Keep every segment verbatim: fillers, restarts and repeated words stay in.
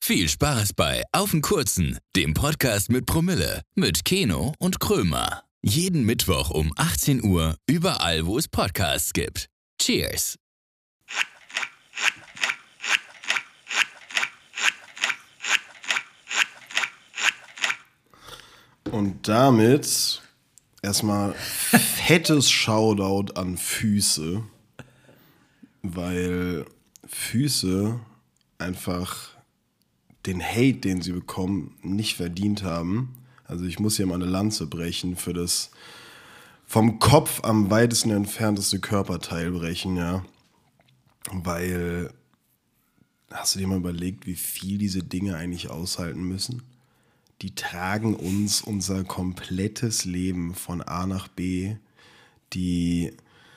Viel Spaß bei Auf den Kurzen, dem Podcast mit Promille, mit Keno und Krömer. Jeden Mittwoch um achtzehn Uhr, überall wo es Podcasts gibt. Cheers! Und damit erstmal fettes Shoutout an Füße, weil Füße einfach den Hate, den sie bekommen, nicht verdient haben. Also ich muss hier mal eine Lanze brechen für das vom Kopf am weitesten entfernteste Körperteil brechen, ja. Weil, hast du dir mal überlegt, wie viel diese Dinge eigentlich aushalten müssen? Die tragen uns unser komplettes Leben von A nach B. Die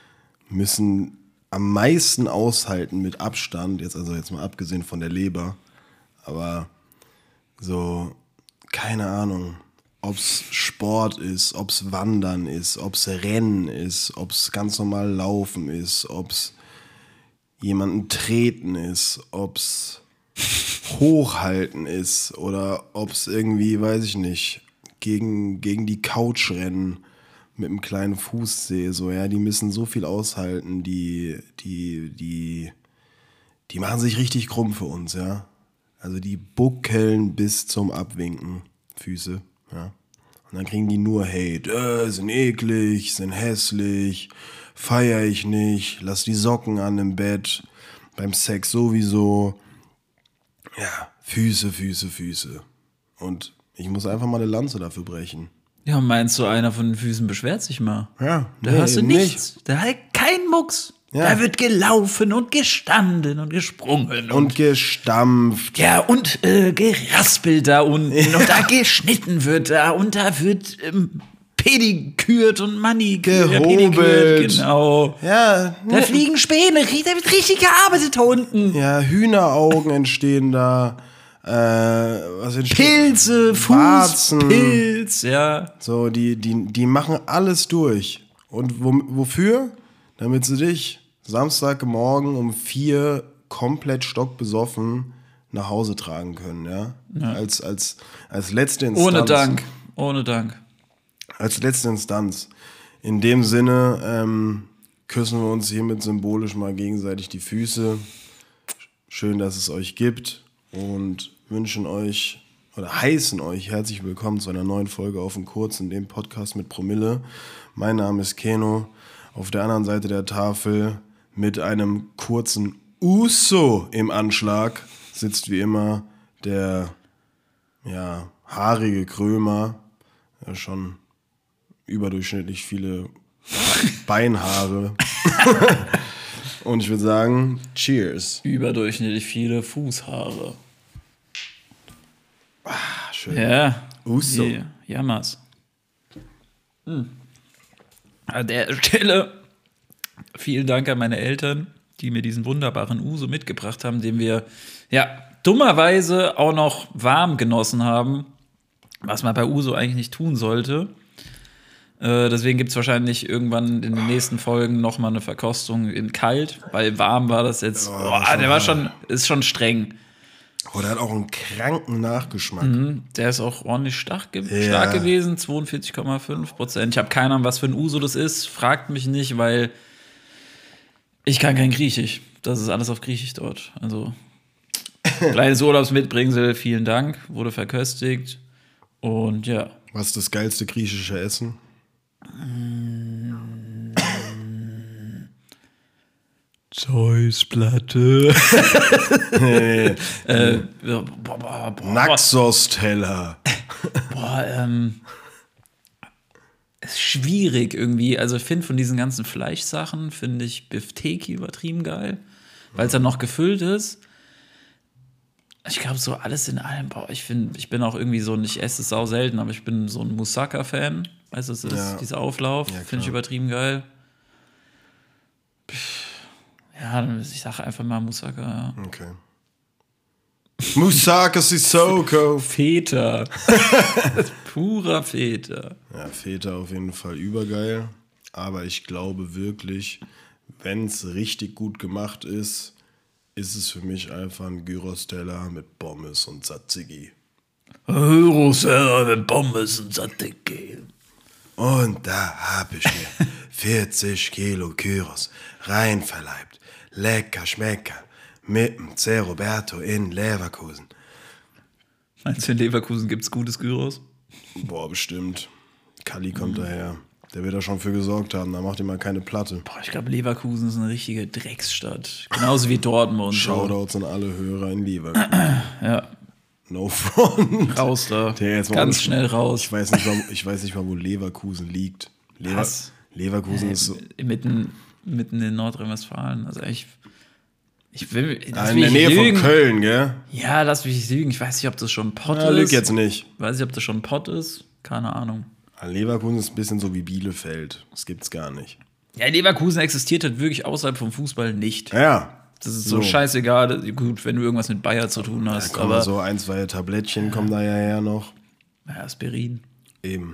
müssen am meisten aushalten mit Abstand, jetzt also jetzt mal abgesehen von der Leber. Aber so, keine Ahnung, ob es Sport ist, ob es Wandern ist, ob es Rennen ist, ob es ganz normal Laufen ist, ob es jemanden treten ist, ob es Hochhalten ist oder ob es irgendwie, weiß ich nicht, gegen, gegen die Couch rennen mit einem kleinen Fußzeh. So, ja, die müssen so viel aushalten, die, die, die, die machen sich richtig krumm für uns, ja. Also die buckeln bis zum Abwinken, Füße, ja. Und dann kriegen die nur Hate. Äh, sind eklig, sind hässlich, feier ich nicht, lass die Socken an im Bett, beim Sex sowieso. Ja, Füße, Füße, Füße. Und ich muss einfach mal eine Lanze dafür brechen. Ja, meinst du, einer von den Füßen beschwert sich mal? Ja, Da nee, hast du eben nichts. Nicht. Da hat kein Mucks. Ja. Da wird gelaufen und gestanden und gesprungen. Und, und gestampft. Ja, und äh, geraspelt da unten. Ja. Und da geschnitten wird da. Und da wird ähm, pedikürt und manikürt. Gehobelt. Genau. Ja. Da fliegen Späne. Da wird richtig gearbeitet da unten. Ja, Hühneraugen entstehen da. Äh, was entsteht? Pilze, Fußpilz, ja. So, die, die, die machen alles durch. Und wo, wofür? Damit sie dich Samstagmorgen um vier komplett stockbesoffen nach Hause tragen können, ja? ja. Als, als, als letzte Instanz. Ohne Dank, ohne Dank. Als letzte Instanz. In dem Sinne ähm, küssen wir uns hiermit symbolisch mal gegenseitig die Füße. Schön, dass es euch gibt und wünschen euch oder heißen euch herzlich willkommen zu einer neuen Folge Auf den Kurzen, dem Podcast mit Promille. Mein Name ist Keno. Auf der anderen Seite der Tafel mit einem kurzen Uso im Anschlag sitzt wie immer der ja, haarige Krömer, ja, schon überdurchschnittlich viele Beinhaare. Und ich würde sagen, cheers. Überdurchschnittlich viele Fußhaare. Ah, schön. Ja. Uso. Die Jammers. Hm. An der Stelle vielen Dank an meine Eltern, die mir diesen wunderbaren Uso mitgebracht haben, den wir ja dummerweise auch noch warm genossen haben, was man bei Uso eigentlich nicht tun sollte. Äh, deswegen gibt es wahrscheinlich irgendwann in den nächsten Folgen noch mal eine Verkostung in kalt, weil warm war das jetzt. Oh, boah, der war schon, ist schon streng. Oh, der hat auch einen kranken Nachgeschmack. Mhm, der ist auch ordentlich stark, ge- ja. stark gewesen, zweiundvierzig Komma fünf Prozent. Ich habe keine Ahnung, was für ein Uso das ist. Fragt mich nicht, weil ich kann kein Griechisch. Das ist alles auf Griechisch dort. Also kleines Urlaubsmitbringsel, vielen Dank, wurde verköstigt. Und ja. Was ist das geilste griechische Essen? Zeusplatte. Nee. äh, boah, boah, boah, Naxos-Teller. Boah, ähm. Ist schwierig irgendwie. Also, ich finde von diesen ganzen Fleischsachen, finde ich Bifteki übertrieben geil, weil es dann noch gefüllt ist. Ich glaube, so alles in allem, boah, ich finde, ich bin auch irgendwie so, ich esse es sau selten, aber ich bin so ein Moussaka-Fan. Weißt du, es ist Ja. dieser Auflauf, Ja, finde ich übertrieben geil. Ja, ich sage einfach mal Moussaka, ja. Okay. Moussaka Sissoko. Feta. Purer Feta. Ja, Feta auf jeden Fall übergeil. Aber ich glaube wirklich, wenn es richtig gut gemacht ist, ist es für mich einfach ein Gyros-Teller mit Pommes und Tzatziki. Gyros-Teller mit Pommes und Tzatziki. Und da hab ich mir vierzig Kilo Gyros reinverleibt. Lecker Schmecker. Mit dem C. Roberto in Leverkusen. Meinst du, in Leverkusen gibt's gutes Gyros? Boah, bestimmt. Kalli kommt mhm. daher. Der wird da schon für gesorgt haben. Da macht ihm mal keine Platte. Boah, ich glaube, Leverkusen ist eine richtige Drecksstadt. Genauso wie Dortmund. Shoutouts so. an alle Hörer in Leverkusen. Ja. No front. Raus da. Der jetzt Ganz schnell raus. Ich weiß, nicht mal, ich weiß nicht mal, wo Leverkusen liegt. Lever Was? Leverkusen äh, ist so. Mitten, mitten in Nordrhein-Westfalen. Also ich. Ich will. Ah, in der Nähe lügen. von Köln, gell? Ja, lass mich nicht lügen. Ich weiß nicht, ob das schon Pott ja, ist. Lüg jetzt nicht. Weiß nicht, ob das schon Pott ist. Keine Ahnung. Leverkusen ist ein bisschen so wie Bielefeld. Das gibt's gar nicht. Ja, Leverkusen existiert halt wirklich außerhalb vom Fußball nicht. Ja. Das ist so, so scheißegal. Gut, wenn du irgendwas mit Bayer zu tun hast. Da kommen aber so ein, zwei Tablettchen ja. kommen da ja her noch. Ja, Aspirin. Eben.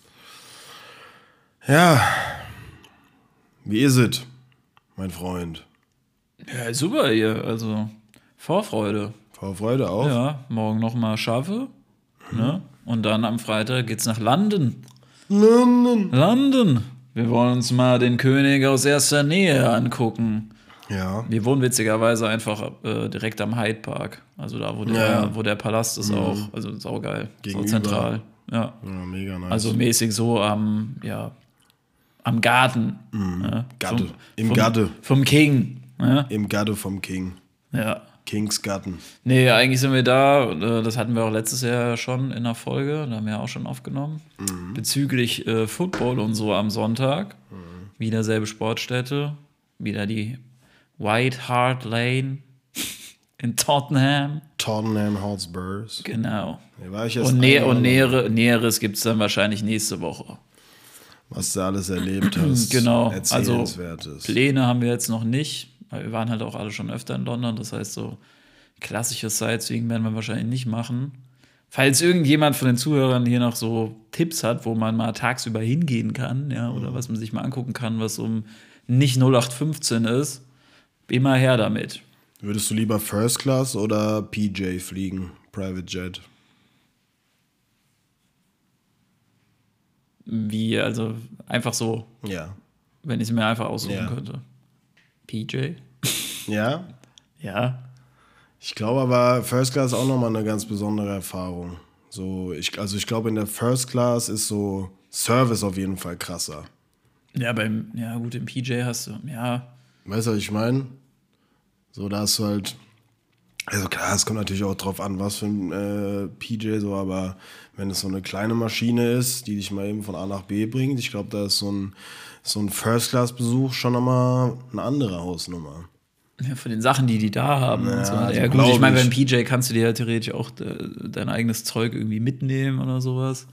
Ja. Wie ist es, mein Freund? Ja, super hier. Also, Vorfreude. Vorfreude auch? Ja, morgen nochmal schaffe. Hm. Ne? Und dann am Freitag geht's nach London. London. London. Wir wollen uns mal den König aus erster Nähe angucken. Ja. Wir wohnen witzigerweise einfach äh, direkt am Hyde Park. Also da, wo der, ja. wo der Palast ist mhm. auch. Also saugeil. Gegenüber. So zentral. Ja. Ja, mega nice. Also mäßig so am, ja, am Garten. Mhm. Ja. Gatte. Vom, Im vom, Gatte. Vom King. Ja. Im Gatte vom King. Ja. Kings Garten. Nee, eigentlich sind wir da, das hatten wir auch letztes Jahr schon in der Folge, da haben wir auch schon aufgenommen, mhm. bezüglich äh, Football und so am Sonntag. Mhm. Wieder selbe Sportstätte, wieder die White Hart Lane in Tottenham. Tottenham Hotspurs. Genau. Hier war ich jetzt und Nä und Nähere, Näheres gibt es dann wahrscheinlich nächste Woche. Was du alles erlebt hast. Genau, also Erzählenswertes. Pläne haben wir jetzt noch nicht. Wir waren halt auch alle schon öfter in London, das heißt, so klassisches Sightseeing werden wir wahrscheinlich nicht machen. Falls irgendjemand von den Zuhörern hier noch so Tipps hat, wo man mal tagsüber hingehen kann, ja, oder was man sich mal angucken kann, was um nicht null acht fünfzehn ist, immer her damit. Würdest du lieber First Class oder P J fliegen, Private Jet? Wie, also einfach so, ja. wenn ich es mir einfach aussuchen ja. könnte. P J? Ja? Ja. Ich glaube aber, First Class ist auch nochmal eine ganz besondere Erfahrung. So, ich, also ich glaube, in der First Class ist so Service auf jeden Fall krasser. Ja, beim, ja gut, im P J hast du, ja. Weißt du, was ich meine? So, da hast du halt, also klar, es kommt natürlich auch drauf an, was für ein äh, P J so, aber wenn es so eine kleine Maschine ist, die dich mal eben von A nach B bringt, ich glaube, da ist so ein so ein First-Class-Besuch schon nochmal eine andere Hausnummer. Ja, von den Sachen, die die da haben. Ja, und so. also Ja, gut, ich meine, beim P J kannst du dir ja theoretisch auch de, dein eigenes Zeug irgendwie mitnehmen oder sowas.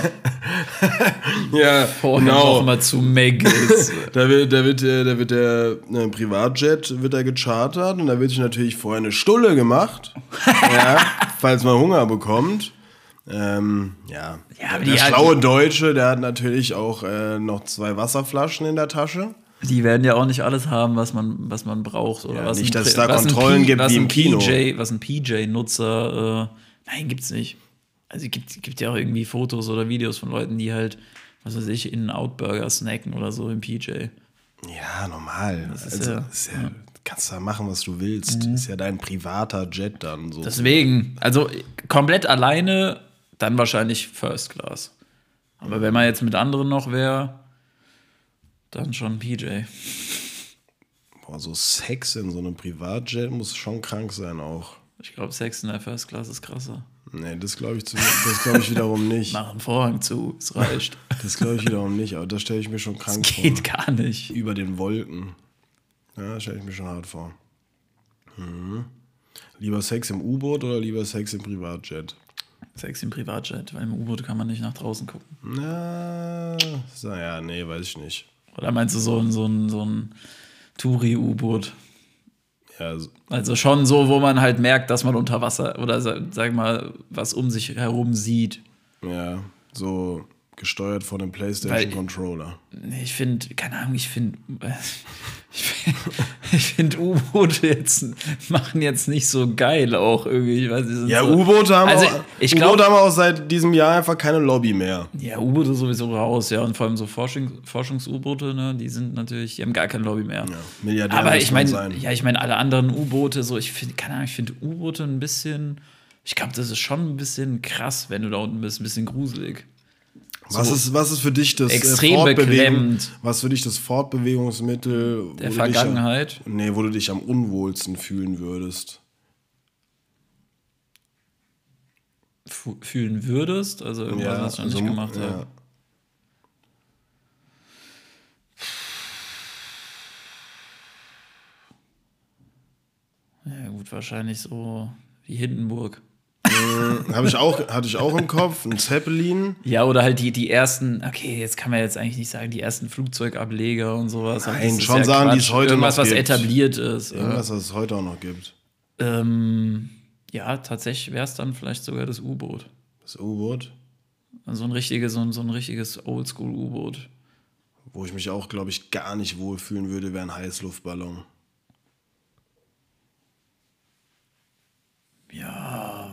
ja, Vorher genau. noch mal zu Meg ist. da wird, da wird, da wird der ne, Privatjet wird da gechartert und da wird sich natürlich vorher eine Stulle gemacht, ja, falls man Hunger bekommt. Ähm, ja, ja aber der die schlaue halt, Deutsche, der hat natürlich auch äh, noch zwei Wasserflaschen in der Tasche. Die werden ja auch nicht alles haben, was man, was man braucht. Oder ja, was nicht, ein, dass es da was Kontrollen P, gibt was wie im Kino. P J, was ein P J-Nutzer, äh, nein, gibt's nicht. Also es gibt, gibt ja auch irgendwie Fotos oder Videos von Leuten, die halt, was weiß ich, in einen Outburger snacken oder so im P J. Ja, normal. Das ist also, ja, ist ja, ja. kannst da machen, was du willst. Mhm. Ist ja dein privater Jet dann. So. Deswegen, also komplett alleine, dann wahrscheinlich First Class. Aber wenn man jetzt mit anderen noch wäre, dann schon P J. Boah, so Sex in so einem Privatjet muss schon krank sein auch. Ich glaube, Sex in der First Class ist krasser. Nee, das glaube ich, glaub ich wiederum nicht. Mach einen Vorhang zu, es reicht. Das glaube ich wiederum nicht, aber das stelle ich mir schon krank das vor. geht gar nicht. Über den Wolken. Ja, das stelle ich mir schon hart vor. Mhm. Lieber Sex im U-Boot oder lieber Sex im Privatjet? Sex im Privatjet, weil im U-Boot kann man nicht nach draußen gucken. Na, so, ja, nee, weiß ich nicht. Oder meinst du so ein, so ein, so ein Touri-U-Boot? Ja, so. Also schon so, wo man halt merkt, dass man unter Wasser oder sag mal, was um sich herum sieht. Ja, so Gesteuert von einem PlayStation-Controller. Ich finde, keine Ahnung, ich finde, ich finde, ich find U-Boote jetzt machen jetzt nicht so geil auch irgendwie. Ich weiß, die sind Ja, so, U-Boote haben, also, auch, ich U-Boote glaub, haben auch seit diesem Jahr einfach keine Lobby mehr. Ja, U-Boote sowieso raus, ja. Und vor allem so Forschung, Forschungs-U-Boote, ne, die sind natürlich, die haben gar keine Lobby mehr. Ja, Milliardär Aber muss ich man meine, sein. ja, ich meine, alle anderen U-Boote, so, ich finde, keine Ahnung, ich finde U-Boote ein bisschen, ich glaube, das ist schon ein bisschen krass, wenn du da unten bist, ein bisschen gruselig. Was, So ist, was ist für dich das extrem äh, Fortbewegung- beklemmend. Was für dich das Fortbewegungsmittel wo Der du Vergangenheit? Dich, am- nee, wo du dich am unwohlsten fühlen würdest? F- fühlen würdest, also irgendwas, was ich noch also, nicht gemacht ja. habe. Ja, gut, wahrscheinlich so wie Hindenburg. Hab ich auch, hatte ich auch im Kopf, ein Zeppelin. Ja, oder halt die, die ersten, okay, jetzt kann man jetzt eigentlich nicht sagen, die ersten Flugzeugableger und sowas. aber Nein, das ist schon sagen, die es Quatsch. heute Irgendwas, noch was gibt. etabliert ist. Irgendwas, was es heute auch noch gibt. Ähm, ja, tatsächlich wäre es dann vielleicht sogar das U-Boot. Das U-Boot, Also ein richtiges, so ein, so ein richtiges Oldschool-U-Boot. wo ich mich auch, glaube ich, gar nicht wohlfühlen würde, wäre ein Heißluftballon. Ja.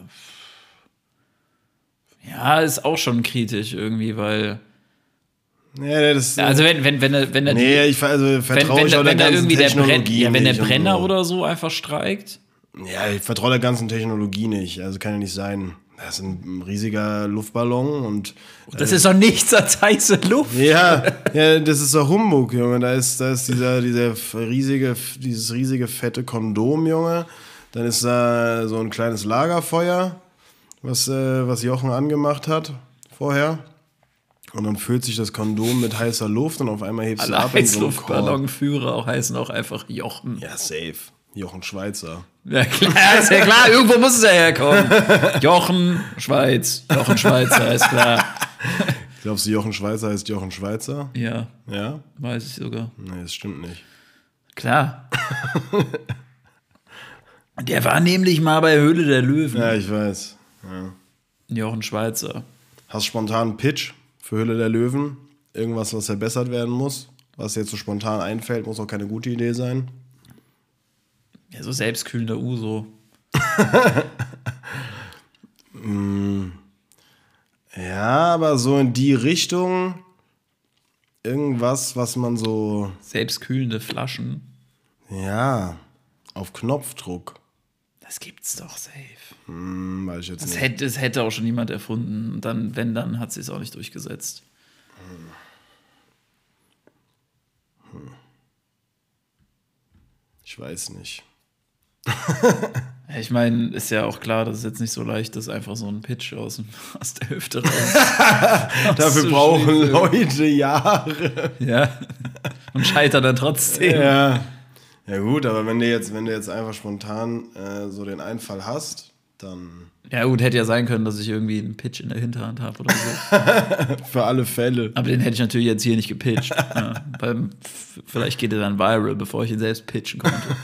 Ja, ist auch schon kritisch irgendwie, weil. Nee, das, Also wenn, wenn, wenn, er- wenn er nee, ich also wenn, vertraue wenn, ich auch wenn, der wenn da ganzen irgendwie der, Brenn, Technologie ja, wenn der nicht und Brenner so. oder so einfach streikt. Ja, ich vertraue der ganzen Technologie nicht. Also kann ja nicht sein. Das ist ein riesiger Luftballon und Das ist doch nichts als heiße Luft. ja, ja, das ist doch Humbug, Junge. Da ist, da ist dieser, dieser riesige, dieses riesige fette Kondom, Junge. Dann ist da so ein kleines Lagerfeuer, was, äh, was Jochen angemacht hat vorher. Und dann füllt sich das Kondom mit heißer Luft und auf einmal hebst du Alle ab in so einem Korb. Heißluftballonführer auch heißen auch einfach Jochen. Ja, safe. Jochen Schweizer. Ja, klar, ist ja klar, irgendwo muss es ja herkommen. Jochen, Schweiz. Jochen Schweizer, ist klar. Glaubst du, Jochen Schweizer heißt Jochen Schweizer? Ja, Ja? weiß ich sogar. Nee, das stimmt nicht. Klar. Der war nämlich mal bei Höhle der Löwen. Ja, ich weiß. Ja. Jochen Schweizer. Hast spontan einen Pitch für Höhle der Löwen? Irgendwas, was verbessert werden muss? Was dir jetzt so spontan einfällt, muss auch keine gute Idee sein. Ja, so selbstkühlender Uso. Ja, aber so in die Richtung irgendwas, was man so, Selbstkühlende Flaschen. ja, auf Knopfdruck, Das gibt's doch safe. hm, weiß ich jetzt Das nicht. hätte, das hätte auch schon jemand erfunden. Und dann, wenn, dann hat sie es auch nicht durchgesetzt. Ich weiß nicht. Ja, ich meine, ist ja auch klar, dass es jetzt nicht so leicht ist, einfach so einen Pitch aus, dem- aus der Hüfte raus. Dafür zu brauchen schließen. Leute Jahre. Ja. Und scheitert dann trotzdem. Ja. Ja gut, aber wenn du jetzt, wenn du jetzt einfach spontan äh, so den Einfall hast, dann Ja, gut, hätte ja sein können, dass ich irgendwie einen Pitch in der Hinterhand habe oder so. für alle Fälle. Aber den hätte ich natürlich jetzt hier nicht gepitcht. Ja, weil f- vielleicht geht er dann viral, bevor ich ihn selbst pitchen konnte.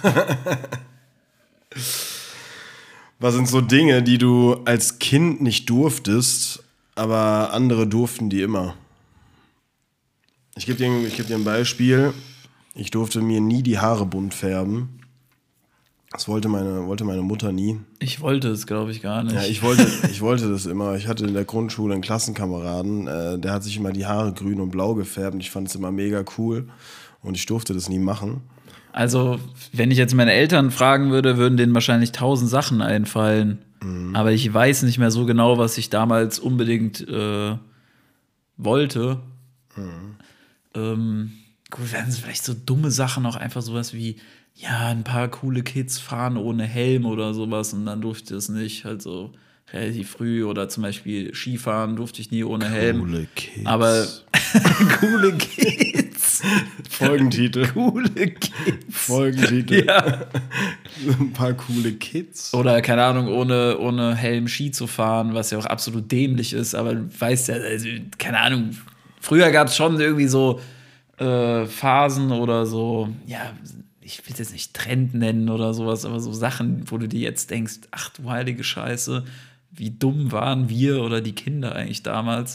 Was sind so Dinge, die du als Kind nicht durftest, aber andere durften die immer? Ich gebe dir, ich geb dir ein Beispiel. Ich durfte mir nie die Haare bunt färben. Das wollte meine, wollte meine Mutter nie. Ich wollte es, glaube ich, gar nicht. Ja, ich wollte, ich wollte das immer. Ich hatte in der Grundschule einen Klassenkameraden, äh, der hat sich immer die Haare grün und blau gefärbt. Und ich fand es immer mega cool. Und ich durfte das nie machen. Also, wenn ich jetzt meine Eltern fragen würde, würden denen wahrscheinlich tausend Sachen einfallen. Mhm. Aber ich weiß nicht mehr so genau, was ich damals unbedingt äh, wollte. Mhm. Ähm, gut, werden es vielleicht so dumme Sachen auch einfach sowas wie, ja, ein paar coole Kids fahren ohne Helm oder sowas und dann durfte es nicht, halt so relativ früh oder zum Beispiel Skifahren durfte ich nie ohne Helm. Coole Kids. Aber coole Kids. Folgentitel. Coole Kids. Folgentitel. Ja. Ein paar coole Kids. Oder, keine Ahnung, ohne, ohne Helm Ski zu fahren, was ja auch absolut dämlich ist, aber du weißt ja, also, keine Ahnung, früher gab es schon irgendwie so äh, Phasen oder so, ja, ich will es jetzt nicht Trend nennen oder sowas, aber so Sachen, wo du dir jetzt denkst, ach du heilige Scheiße, wie dumm waren wir oder die Kinder eigentlich damals.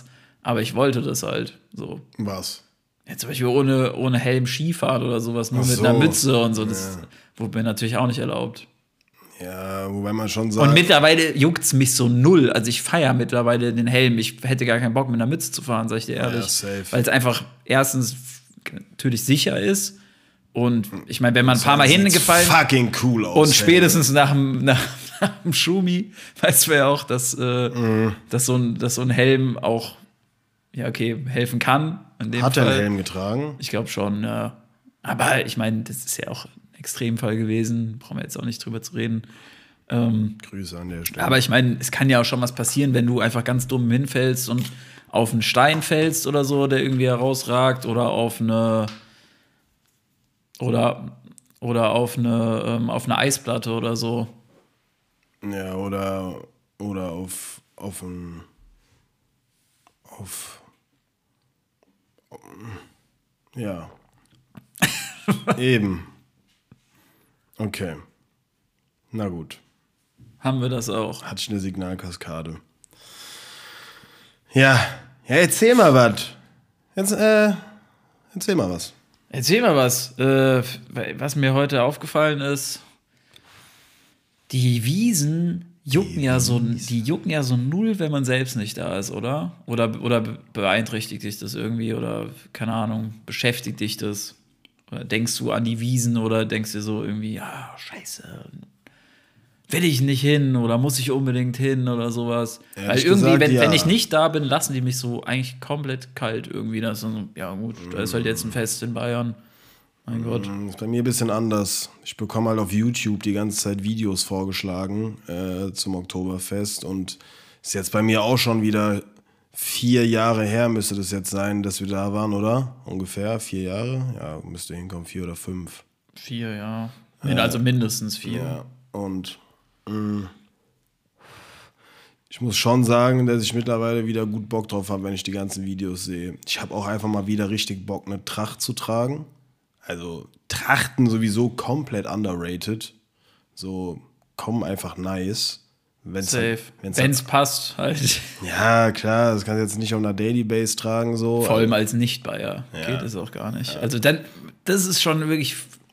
Aber ich wollte das halt so. Was? Ja, zum Beispiel ohne, ohne Helm Skifahren oder sowas, nur Ach mit so. einer Mütze und so. Das Ja. wurde mir natürlich auch nicht erlaubt. Ja, wobei man schon sagt. Und mittlerweile juckt es mich so null. Also ich feiere mittlerweile den Helm. Ich hätte gar keinen Bock, mit einer Mütze zu fahren, sag ich dir ehrlich. Ja, safe. Weil es einfach erstens natürlich sicher ist. Und ich meine, wenn man ein paar Mal sieht's hingefallen fucking cool aus. und spätestens nach dem, nach, nach dem Schumi weißt du ja auch, dass, äh, Mhm. dass, so ein, dass so ein Helm auch, ja, okay, helfen kann. In dem Hat er Fall. einen Helm getragen? Ich glaube schon, ja. Aber ich meine, das ist ja auch ein Extremfall gewesen. Brauchen wir jetzt auch nicht drüber zu reden. Ähm, Grüße an der Stelle. aber ich meine, es kann ja auch schon was passieren, wenn du einfach ganz dumm hinfällst und auf einen Stein fällst oder so, der irgendwie herausragt, oder auf eine oder, oder auf eine ähm, auf eine Eisplatte oder so. Ja, oder, oder auf, auf ein. Auf. Ja. Eben. Okay. Na gut. Haben wir das auch. Hatte ich eine Signalkaskade. Ja. Ja, erzähl mal was. Jetzt, äh, erzähl mal was. Erzähl mal was. Äh, was mir heute aufgefallen ist, die Wiesen jucken ja so, die jucken ja so null, wenn man selbst nicht da ist, oder? Oder, oder beeinträchtigt dich das irgendwie oder, keine Ahnung, beschäftigt dich das? Oder denkst du an die Wiesen oder denkst du so irgendwie, ja, scheiße, will ich nicht hin oder muss ich unbedingt hin oder sowas? Ehrlich Weil irgendwie, gesagt, wenn, ja. wenn ich nicht da bin, lassen die mich so eigentlich komplett kalt irgendwie. Das ist so, ja gut, da ist halt jetzt ein Fest in Bayern. Mein Gott. Das ist bei mir ein bisschen anders. Ich bekomme halt auf YouTube die ganze Zeit Videos vorgeschlagen äh, zum Oktoberfest und ist jetzt bei mir auch schon wieder vier Jahre her, müsste das jetzt sein, dass wir da waren, oder? Ungefähr vier Jahre? Ja, müsste hinkommen, vier oder fünf. Vier, ja. Also mindestens vier. Ja, und mh, ich muss schon sagen, dass ich mittlerweile wieder gut Bock drauf habe, wenn ich die ganzen Videos sehe. Ich habe auch einfach mal wieder richtig Bock, eine Tracht zu tragen. Also Trachten sowieso komplett underrated. So, kommen einfach nice. Wenn's Safe. Halt, wenn's Wenn es halt, passt, halt. ja, klar, das kannst du jetzt nicht auf einer Daily Base tragen. So. Vor allem als Nicht-Bayer Ja. geht es auch gar nicht. Also dann, das ist schon wirklich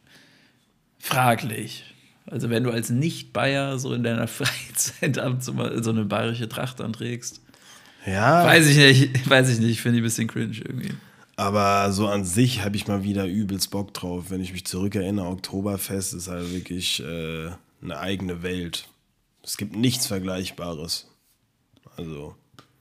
fraglich. Also wenn du als Nicht-Bayer so in deiner Freizeit abends mal so eine bayerische Tracht anträgst. Ja, Weiß ich nicht, weiß ich nicht, finde ich ein bisschen cringe irgendwie. aber so an sich habe ich mal wieder übelst Bock drauf. Wenn ich mich zurückerinnere, Oktoberfest ist halt wirklich äh, eine eigene Welt. Es gibt nichts Vergleichbares. Also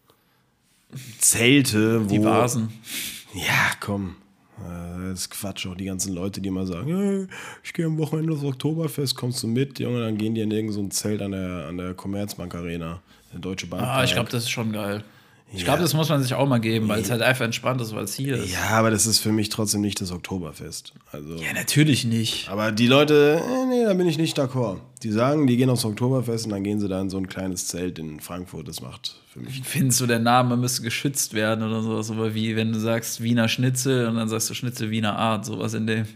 Zelte, wo... Die Vasen. Ja, komm. Äh, Das ist Quatsch. Auch die ganzen Leute, die immer sagen, hey, ich gehe am Wochenende aufs Oktoberfest, kommst du mit? Junge, dann gehen die in irgend so ein Zelt an der, an der Commerzbank Arena. Der Deutsche Bank. Ah, ich glaube, das ist schon geil. Ich Ja. glaube, das muss man sich auch mal geben, weil es halt einfach entspannt ist, weil es hier ist. Ja, aber das ist für mich trotzdem nicht das Oktoberfest. Also... Ja, natürlich nicht. Aber die Leute, äh, nee, da bin ich nicht d'accord. Die sagen, die gehen aufs Oktoberfest und dann gehen sie da in so ein kleines Zelt in Frankfurt. Das macht für mich. Findest du, der Name müsste geschützt werden oder sowas? Aber wie, wenn du sagst Wiener Schnitzel und dann sagst du Schnitzel Wiener Art, sowas in dem.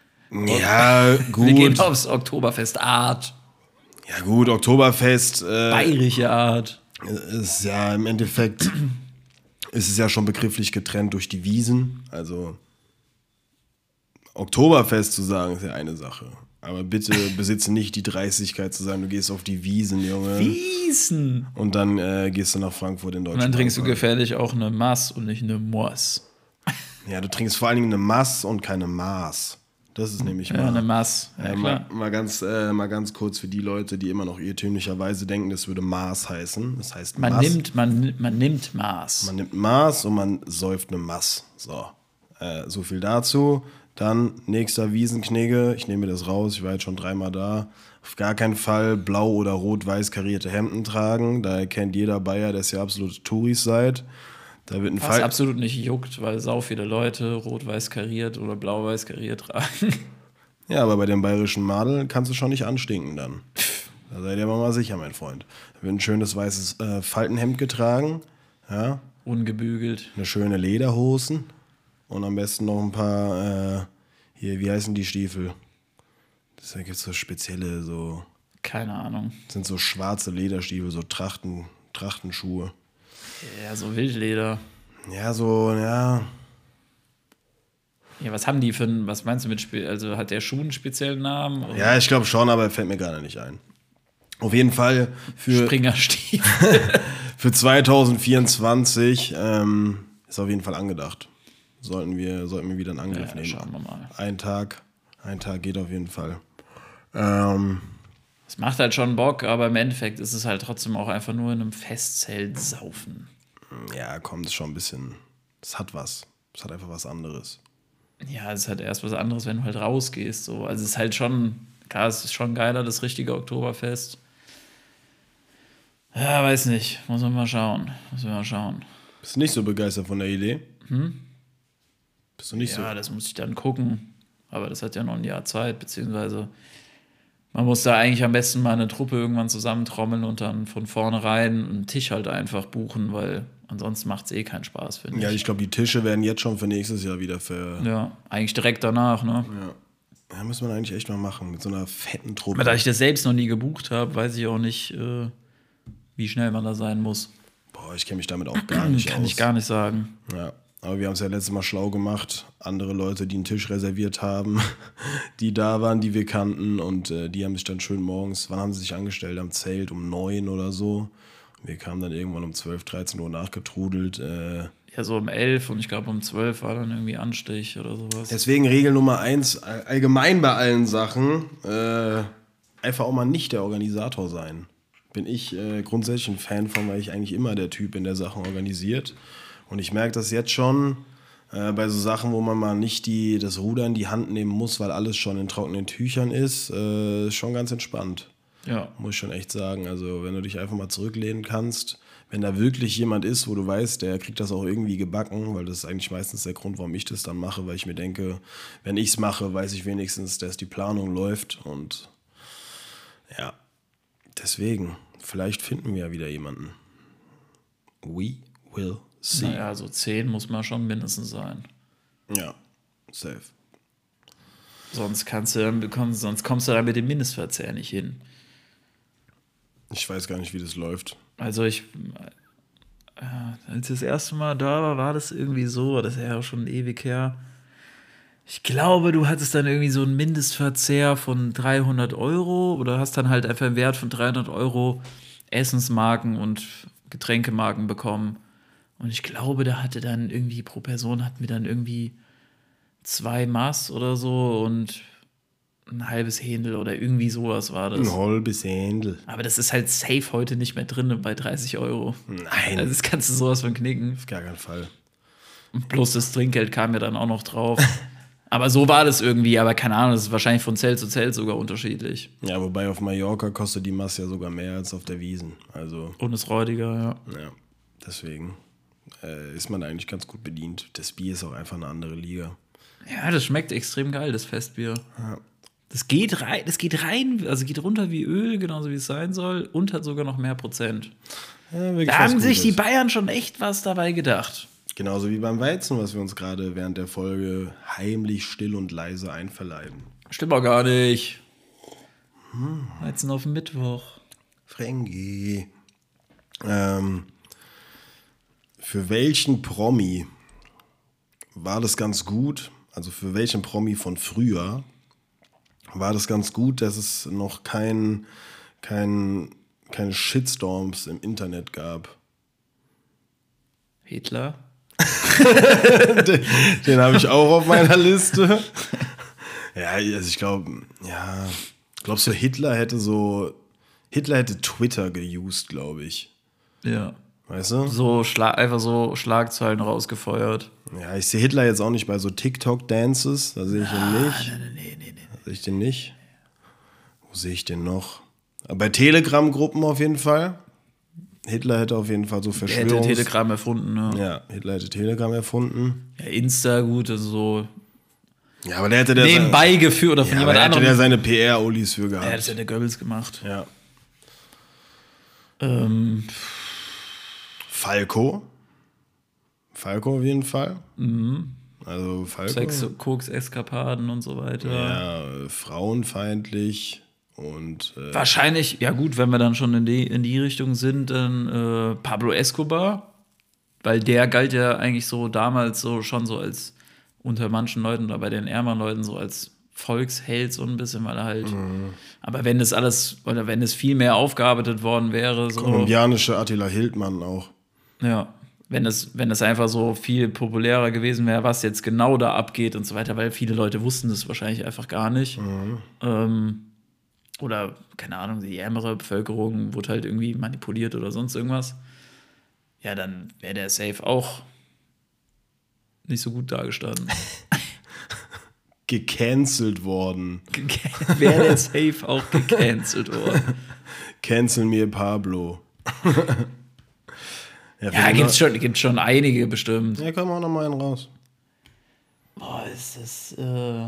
Ja, Wir gehen gut. aufs Oktoberfest Art. Ja, gut, Oktoberfest äh, Bayerische Art. ist ja im Endeffekt ist es ja schon begrifflich getrennt durch die Wiesen. Also Oktoberfest zu sagen, ist ja eine Sache. Aber bitte besitze nicht die Dreistigkeit zu sagen, du gehst auf die Wiesen, Junge. Wiesen. Und dann äh, gehst du nach Frankfurt in Deutschland. Und dann trinkst du gefährlich auch eine Maß und nicht eine Moas. Ja, du trinkst vor allen Dingen eine Maß und keine Maß. Das ist nämlich Ja, mal, eine Maß. Ja, äh, klar. mal, mal, ganz, äh, mal ganz kurz für die Leute, die immer noch irrtümlicherweise denken, das würde Maß heißen. Das heißt Man Maß. nimmt, man, man nimmt Maß. Man nimmt Maß und man säuft eine Maß. So, äh, so viel dazu. Dann nächster Wiesenknigge. Ich nehme mir das raus, ich war jetzt schon dreimal da. Auf gar keinen Fall blau oder rot-weiß karierte Hemden tragen. Da erkennt jeder Bayer, dass ihr absolute Touris seid. Da wird ein Was Fall. absolut nicht juckt, weil sau viele Leute rot-weiß kariert oder blau-weiß kariert tragen. Ja, aber bei dem bayerischen Madel kannst du schon nicht anstinken dann. Da seid ihr aber mal sicher, mein Freund. Da wird ein schönes weißes äh, Faltenhemd getragen. Ja, Ungebügelt. eine schöne Lederhosen. Und am besten noch ein paar, äh, hier, wie heißen die Stiefel? Das gibt so spezielle, so, Keine Ahnung. das sind so schwarze Lederstiefel, so Trachten, Trachtenschuhe. Ja, so Wildleder. Ja, so, ja. Ja, was haben die für ein, was meinst du mit Spiel? Also hat der Schuh einen speziellen Namen? Oder? Ja, ich glaube schon, aber er fällt mir gerade nicht ein. Auf jeden Fall für, Springerstiefel. für zwanzig vierundzwanzig ähm, ist auf jeden Fall angedacht. Sollten wir, sollten wir wieder einen Angriff Ja, nehmen. schauen wir mal. Ein Tag, ein Tag geht auf jeden Fall. Ähm, Es macht halt schon Bock, aber im Endeffekt ist es halt trotzdem auch einfach nur in einem Festzelt saufen. ja, kommt es schon ein bisschen. Es hat was. Es hat einfach was anderes. Ja, es ist halt erst was anderes, wenn du halt rausgehst. So. Also es ist halt schon, klar, es ist schon geiler, das richtige Oktoberfest. Ja, weiß nicht. Muss man mal schauen. Muss man mal schauen. Bist du nicht so begeistert von der Idee? Hm? Bist du nicht Ja, so? das muss ich dann gucken. Aber das hat ja noch ein Jahr Zeit, beziehungsweise man muss da eigentlich am besten mal eine Truppe irgendwann zusammentrommeln und dann von vornherein einen Tisch halt einfach buchen, weil ansonsten macht es eh keinen Spaß, finde ich. Ja, ich glaube, die Tische werden jetzt schon für nächstes Jahr wieder für. Ja, eigentlich direkt danach, ne? Ja. Ja, muss man eigentlich echt mal machen, mit so einer fetten Truppe. Aber da ich das selbst noch nie gebucht habe, weiß ich auch nicht, äh, wie schnell man da sein muss. Boah, ich kenne mich damit auch gar nicht Kann aus. ich gar nicht sagen. Ja, aber wir haben es ja letztes Mal schlau gemacht. Andere Leute, die einen Tisch reserviert haben, die da waren, die wir kannten. Und äh, die haben sich dann schön morgens, wann haben sie sich angestellt? Am Zelt um neun oder so. Wir kamen dann irgendwann um zwölf, dreizehn Uhr nachgetrudelt. Äh, Ja, so um elf und ich glaube um zwölf war dann irgendwie Anstich oder sowas. Deswegen Regel Nummer eins, all- allgemein bei allen Sachen, äh, einfach auch mal nicht der Organisator sein. Bin ich äh, grundsätzlich ein Fan von, weil ich eigentlich immer der Typ bin, der Sachen organisiert. Und ich merke das jetzt schon äh, bei so Sachen, wo man mal nicht die, das Ruder in die Hand nehmen muss, weil alles schon in trockenen Tüchern ist, äh, ist schon ganz entspannt. Ja. Muss ich schon echt sagen. Also wenn du dich einfach mal zurücklehnen kannst, wenn da wirklich jemand ist, wo du weißt, der kriegt das auch irgendwie gebacken, weil das ist eigentlich meistens der Grund, warum ich das dann mache, weil ich mir denke, wenn ich es mache, weiß ich wenigstens, dass die Planung läuft und ja, deswegen, vielleicht finden wir ja wieder jemanden. We will see. Naja, so zehn muss man schon mindestens sein. Ja, safe. Sonst kannst du dann bekommen, sonst kommst du da mit dem Mindestverzehr nicht hin. Ich weiß gar nicht, wie das läuft. Also ich, äh, als ich das erste Mal da war, war das irgendwie so, das ist ja auch schon ewig her. Ich glaube, du hattest dann irgendwie so einen Mindestverzehr von dreihundert Euro oder hast dann halt einfach einen Wert von dreihundert Euro Essensmarken und Getränkemarken bekommen. Und ich glaube, da hatte dann irgendwie pro Person hatten wir dann irgendwie zwei Maß oder so und ein halbes Händel oder irgendwie sowas war das. Ein halbes Händel. Aber das ist halt safe heute nicht mehr drin bei dreißig Euro. Nein, Also das kannst du sowas von knicken. auf gar keinen Fall. Und bloß das Trinkgeld kam ja dann auch noch drauf. Aber so war das irgendwie, aber keine Ahnung, das ist wahrscheinlich von Zelt zu Zelt sogar unterschiedlich. Ja, wobei auf Mallorca kostet die Masse ja sogar mehr als auf der Wiesn. Also, Und ist räudiger, ja. ja, deswegen äh, ist man eigentlich ganz gut bedient. Das Bier ist auch einfach eine andere Liga. Ja, das schmeckt extrem geil, das Festbier. Ja. Das geht rein, das geht rein, also geht runter wie Öl, genauso wie es sein soll, und hat sogar noch mehr Prozent. Ja, wirklich Da was haben sich Gutes. die Bayern schon echt was dabei gedacht. Genauso wie beim Weizen, was wir uns gerade während der Folge heimlich still und leise einverleiben. Stimmt auch gar nicht. Weizen auf dem Mittwoch. Frengi. Ähm, für welchen Promi war das ganz gut, also für welchen Promi von früher war das ganz gut, dass es noch kein, kein, keine Shitstorms im Internet gab? Hitler? den den habe ich auch auf meiner Liste. Ja, also ich glaube, ja, glaubst du, Hitler hätte so, Hitler hätte Twitter geused, glaube ich. Ja. Weißt du? So schla- einfach so Schlagzeilen rausgefeuert. Ja, ich sehe Hitler jetzt auch nicht bei so TikTok-Dances, da sehe ich ihn nicht. Nein, nein, nee, nee, nee. Da sehe ich den nicht. Wo sehe ich den noch? Aber bei Telegram-Gruppen auf jeden Fall. Hitler hätte auf jeden Fall so Er hätte Verschwörungs... Telegram erfunden, ne? Ja, Hitler hätte Telegram erfunden. Ja, Insta, gut, also so Ja, aber der hätte der nebenbei geführt oder von seine, ja, aber jemand der hätte anderem. der seine P R-Olis für Ja, gehabt. das hat der Goebbels gemacht. Ja. Ähm, Falco. Falco auf jeden Fall. Mhm. Also Falco. Sex, Koks, Eskapaden und so weiter. Ja, frauenfeindlich und äh, Wahrscheinlich, ja gut, wenn wir dann schon in die, in die Richtung sind, dann äh, Pablo Escobar. weil der galt ja eigentlich so damals so schon so als unter manchen Leuten oder bei den ärmeren Leuten so als Volksheld so ein bisschen, weil er halt. Mhm. Aber wenn das alles, oder wenn es viel mehr aufgearbeitet worden wäre. So, kolumbianische Attila Hildmann auch. Ja, wenn es, wenn es einfach so viel populärer gewesen wäre, was jetzt genau da abgeht und so weiter, weil viele Leute wussten das wahrscheinlich einfach gar nicht. Mhm. Ähm, oder, keine Ahnung, die ärmere Bevölkerung wurde halt irgendwie manipuliert oder sonst irgendwas. Ja, dann wäre der safe auch nicht so gut dargestanden. Gecancelt worden. Wäre der safe auch gecancelt worden. Cancel mir Pablo. ja, ja gibt's schon, gibt's schon einige bestimmt. Ja, kommen auch noch mal einen raus. Boah, ist das, äh...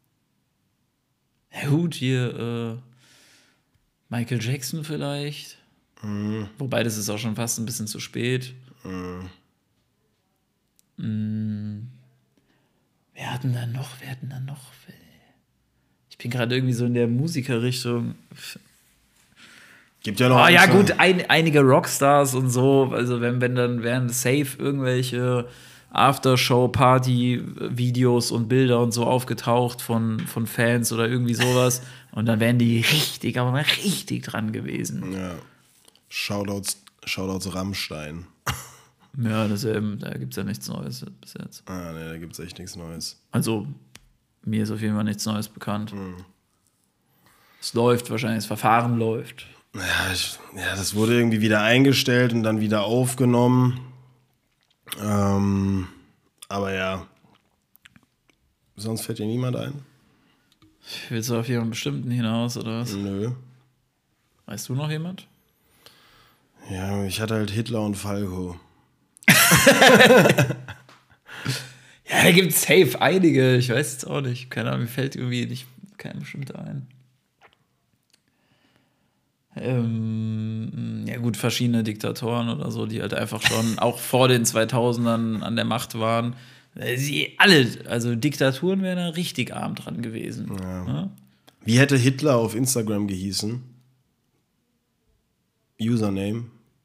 Ja gut, hier, äh... Michael Jackson vielleicht. Mhm. Wobei, das ist auch schon fast ein bisschen zu spät. Mhm. Mhm. Wer hatten da noch? Wer hatten da noch? Ich bin gerade irgendwie so in der Musikerrichtung. Gibt ja noch. Ah, ja, gut, ein, einige Rockstars und so. Also, wenn, wenn dann wären safe irgendwelche Aftershow-Party-Videos und Bilder und so aufgetaucht von, von Fans oder irgendwie sowas. Und dann wären die richtig, aber mal richtig dran gewesen. Ja. Shoutouts, Shoutouts Rammstein. Ja, das, ähm, da gibt es ja nichts Neues bis jetzt. Ah, ne, da gibt es echt nichts Neues. Also, mir ist auf jeden Fall nichts Neues bekannt. Mhm. Es läuft wahrscheinlich, das Verfahren läuft. Ja, ich, ja, das wurde irgendwie wieder eingestellt und dann wieder aufgenommen. Ähm, aber ja. Sonst fällt dir niemand ein? Willst du auf jemanden bestimmten hinaus, oder was? Nö. Weißt du noch jemand? Ja, ich hatte halt Hitler und Falco. Ja, da gibt es safe einige. Ich weiß jetzt auch nicht. Keine Ahnung, mir fällt irgendwie nicht kein bestimmter ein. Ähm, ja gut, verschiedene Diktatoren oder so, die halt einfach schon auch vor den zweitausendern an der Macht waren. Sie alle, also Diktaturen wären da richtig arm dran gewesen. Ja. Ja? Wie hätte Hitler auf Instagram gehießen? Username?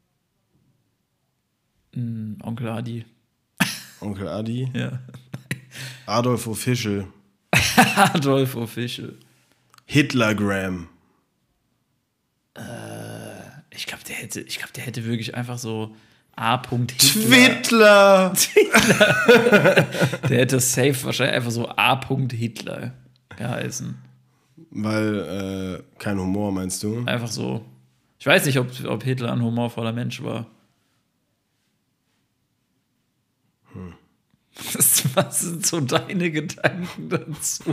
Mm, Onkel Adi. Onkel Adi? Ja. Adolf Official. Adolf Official. Hitlergram. Äh, ich glaube, der hätte, ich glaube, der hätte wirklich einfach so A. Hitler. Hitler. Der hätte safe wahrscheinlich einfach so A. Hitler geheißen. Weil äh, kein Humor, meinst du? Einfach so. Ich weiß nicht, ob, ob Hitler ein humorvoller Mensch war. Hm. Was, was sind so deine Gedanken dazu?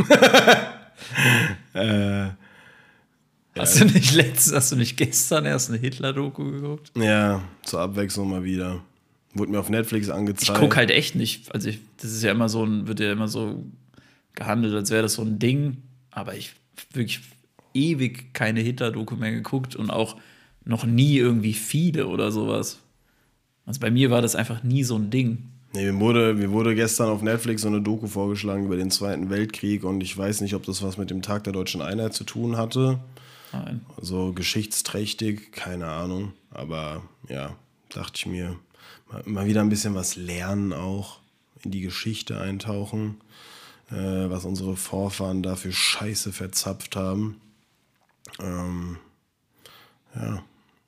äh, hast ja. du nicht letztens, hast du nicht gestern erst eine Hitler-Doku geguckt? Ja, zur Abwechslung mal wieder. Wurde mir auf Netflix angezeigt. Ich gucke halt echt nicht. Also ich, das ist ja immer so ein, wird ja immer so gehandelt, als wäre das so ein Ding. Aber ich wirklich ewig keine Hitler-Doku mehr geguckt und auch noch nie irgendwie viele oder sowas. Also bei mir war das einfach nie so ein Ding. Nee, mir wurde, mir wurde gestern auf Netflix so eine Doku vorgeschlagen über den Zweiten Weltkrieg und ich weiß nicht, ob das was mit dem Tag der Deutschen Einheit zu tun hatte. Nein. Also geschichtsträchtig, keine Ahnung. Aber ja, dachte ich mir, mal, mal wieder ein bisschen was lernen auch, in die Geschichte eintauchen, äh, was unsere Vorfahren da für Scheiße verzapft haben. Ähm, ja.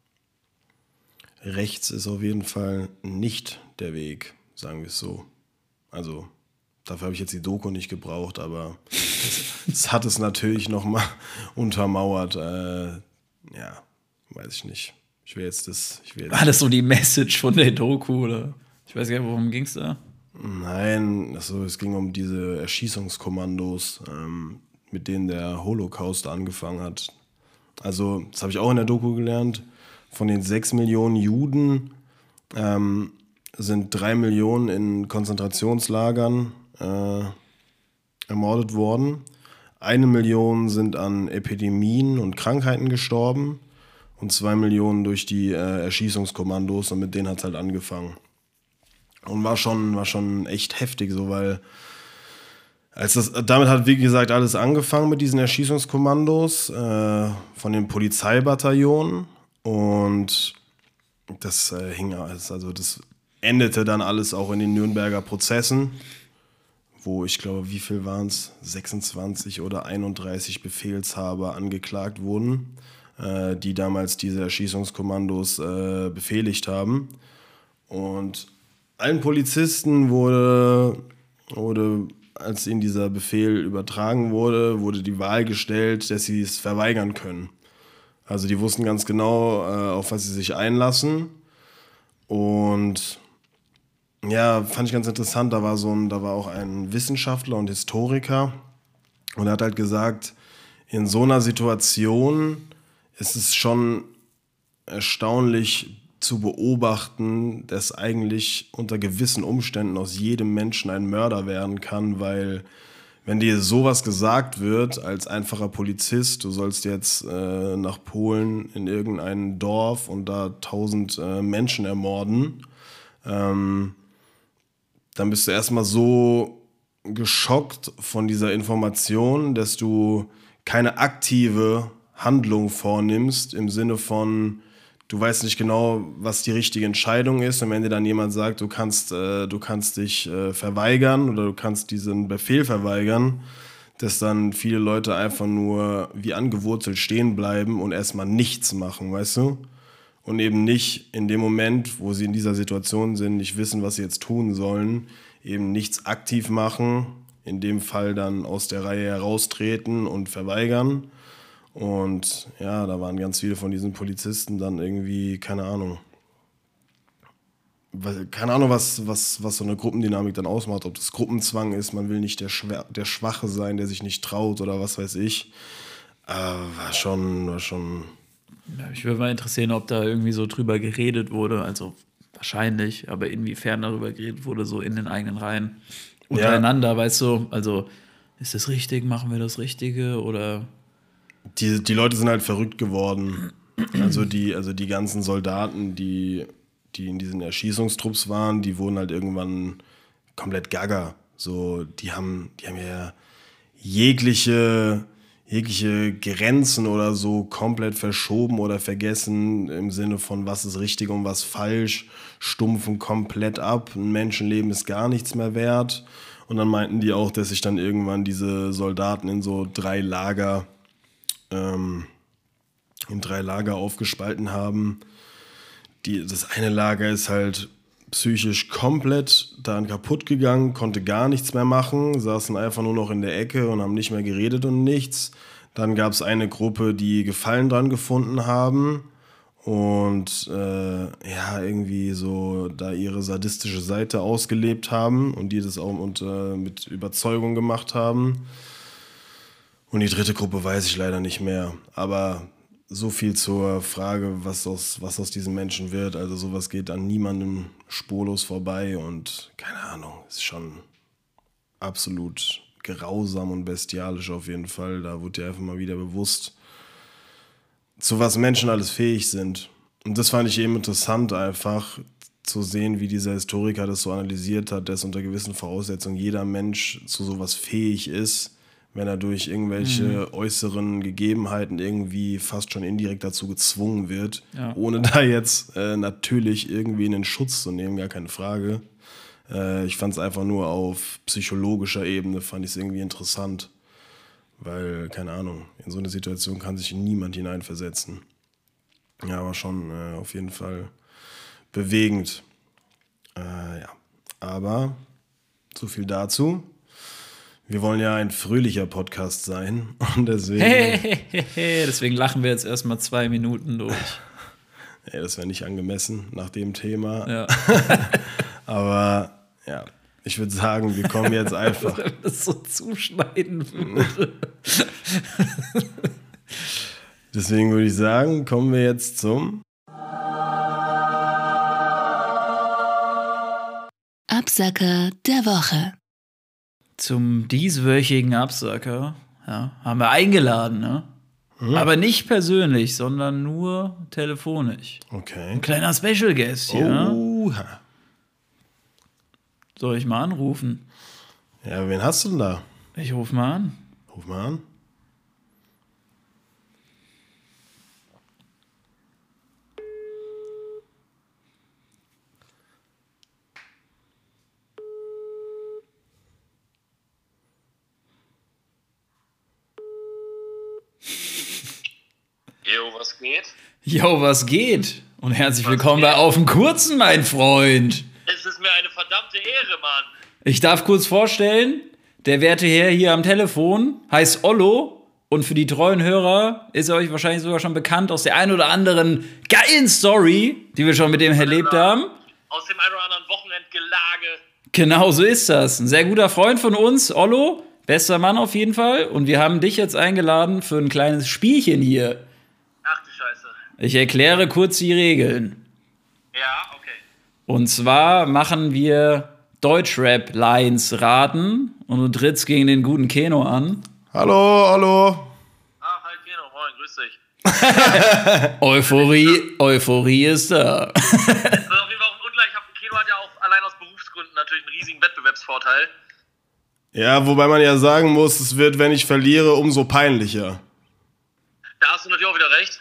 Rechts ist auf jeden Fall nicht der Weg. Sagen wir es so. Also, dafür habe ich jetzt die Doku nicht gebraucht, aber es hat es natürlich nochmal untermauert. Äh, ja, weiß ich nicht. Ich will jetzt das. Ich will jetzt War das so die Message von der Doku, oder? Ich weiß gar nicht, worum ging es da? Nein, also, es ging um diese Erschießungskommandos, ähm, mit denen der Holocaust angefangen hat. Also, das habe ich auch in der Doku gelernt. Von den sechs Millionen Juden ähm, sind drei Millionen in Konzentrationslagern äh, ermordet worden. Eine Million sind an Epidemien und Krankheiten gestorben und zwei Millionen durch die äh, Erschießungskommandos und mit denen hat es halt angefangen. Und war schon, war schon echt heftig so, weil als das, damit hat, wie gesagt, alles angefangen mit diesen Erschießungskommandos äh, von den Polizeibataillonen und das äh, hing, also das endete dann alles auch in den Nürnberger Prozessen, wo ich glaube, wie viel waren es? sechsundzwanzig oder einunddreißig Befehlshaber angeklagt wurden, äh, die damals diese Erschießungskommandos äh, befehligt haben. Und allen Polizisten wurde, wurde, als ihnen dieser Befehl übertragen wurde, wurde die Wahl gestellt, dass sie es verweigern können. Also die wussten ganz genau, äh, auf was sie sich einlassen. Und ja, fand ich ganz interessant, da war so ein, da war auch ein Wissenschaftler und Historiker und er hat halt gesagt, in so einer Situation ist es schon erstaunlich zu beobachten, dass eigentlich unter gewissen Umständen aus jedem Menschen ein Mörder werden kann, weil wenn dir sowas gesagt wird als einfacher Polizist, du sollst jetzt äh, nach Polen in irgendein Dorf und da tausend äh, Menschen ermorden, ähm, dann bist du erstmal so geschockt von dieser Information, dass du keine aktive Handlung vornimmst, im Sinne von, du weißt nicht genau, was die richtige Entscheidung ist. Und wenn dir dann jemand sagt, du kannst, äh, du kannst dich äh, verweigern oder du kannst diesen Befehl verweigern, dass dann viele Leute einfach nur wie angewurzelt stehen bleiben und erstmal nichts machen, weißt du? Und eben nicht in dem Moment, wo sie in dieser Situation sind, nicht wissen, was sie jetzt tun sollen, eben nichts aktiv machen, in dem Fall dann aus der Reihe heraustreten und verweigern. Und ja, da waren ganz viele von diesen Polizisten dann irgendwie, keine Ahnung, keine Ahnung, was, was, was so eine Gruppendynamik dann ausmacht, ob das Gruppenzwang ist, man will nicht der, Schwer, der Schwache sein, der sich nicht traut oder was weiß ich. Äh, war schon, war schon... Ja, ich würde mal interessieren, ob da irgendwie so drüber geredet wurde, also wahrscheinlich, aber inwiefern darüber geredet wurde, so in den eigenen Reihen untereinander, ja. Weißt du, also ist das richtig, machen wir das Richtige oder... Die, die Leute sind halt verrückt geworden, also die, also die ganzen Soldaten, die, die in diesen Erschießungstrupps waren, die wurden halt irgendwann komplett gaga, so, die haben, die haben ja jegliche... jegliche Grenzen oder so komplett verschoben oder vergessen im Sinne von was ist richtig und was falsch, stumpfen komplett ab, ein Menschenleben ist gar nichts mehr wert. Und dann meinten die auch, dass sich dann irgendwann diese Soldaten in so drei Lager, ähm, in drei Lager aufgespalten haben. Die, das eine Lager ist halt psychisch komplett daran kaputt gegangen, konnte gar nichts mehr machen, saßen einfach nur noch in der Ecke und haben nicht mehr geredet und nichts. Dann gab es eine Gruppe, die Gefallen dran gefunden haben und äh, ja, irgendwie so da ihre sadistische Seite ausgelebt haben und die das auch und, äh, mit Überzeugung gemacht haben. Und die dritte Gruppe weiß ich leider nicht mehr, aber so viel zur Frage, was aus, was aus diesen Menschen wird. Also sowas geht an niemandem spurlos vorbei und keine Ahnung, ist schon absolut grausam und bestialisch auf jeden Fall. Da wird dir einfach mal wieder bewusst, zu was Menschen alles fähig sind. Und das fand ich eben interessant, einfach zu sehen, wie dieser Historiker das so analysiert hat, dass unter gewissen Voraussetzungen jeder Mensch zu sowas fähig ist, wenn er durch irgendwelche mhm. äußeren Gegebenheiten irgendwie fast schon indirekt dazu gezwungen wird, ja. ohne da jetzt äh, natürlich irgendwie in den Schutz zu nehmen, gar keine Frage. Äh, ich fand es einfach nur auf psychologischer Ebene, fand ich es irgendwie interessant, weil, keine Ahnung, in so eine Situation kann sich niemand hineinversetzen. Ja, aber schon äh, auf jeden Fall bewegend. Äh, ja, aber so viel dazu. Wir wollen ja ein fröhlicher Podcast sein und deswegen... Hey, hey, hey, hey. Deswegen lachen wir jetzt erstmal zwei Minuten durch. Ey, das wäre nicht angemessen nach dem Thema. Ja. Aber ja, ich würde sagen, wir kommen jetzt einfach... Wenn das so zuschneiden würde. Deswegen würde ich sagen, kommen wir jetzt zum... Absacker der Woche. Zum dieswöchigen Absacker ja, haben wir eingeladen, ne? Mhm. Aber nicht persönlich, sondern nur telefonisch. Okay. Ein kleiner Special Guest hier. Oh. Ne? Soll ich mal anrufen? Ja, wen hast du denn da? Ich ruf mal an. Ruf mal an. Jo, was geht? Und herzlich Was willkommen geht? bei Auf den Kurzen, mein Freund. Es ist mir eine verdammte Ehre, Mann. Ich darf kurz vorstellen, der werte Herr hier am Telefon heißt Ollo. Und für die treuen Hörer ist er euch wahrscheinlich sogar schon bekannt aus der ein oder anderen geilen Story, die wir schon mit dem erlebt haben. Aus dem ein oder anderen Wochenendgelage. Genau so ist das. Ein sehr guter Freund von uns, Ollo. Bester Mann auf jeden Fall. Und wir haben dich jetzt eingeladen für ein kleines Spielchen hier. Ach du Scheiße. Ich erkläre kurz die Regeln. Ja, okay. Und zwar machen wir Deutschrap-Lines raten. Und du trittst gegen den guten Keno an. Hallo, hallo. Ah, hi Keno, moin, grüß dich. Euphorie, Euphorie ist da. Das ist auf jeden Fall auch ungleich. Keno hat ja auch allein aus Berufsgründen natürlich einen riesigen Wettbewerbsvorteil. Ja, wobei man ja sagen muss, es wird, wenn ich verliere, umso peinlicher. Da hast du natürlich auch wieder recht.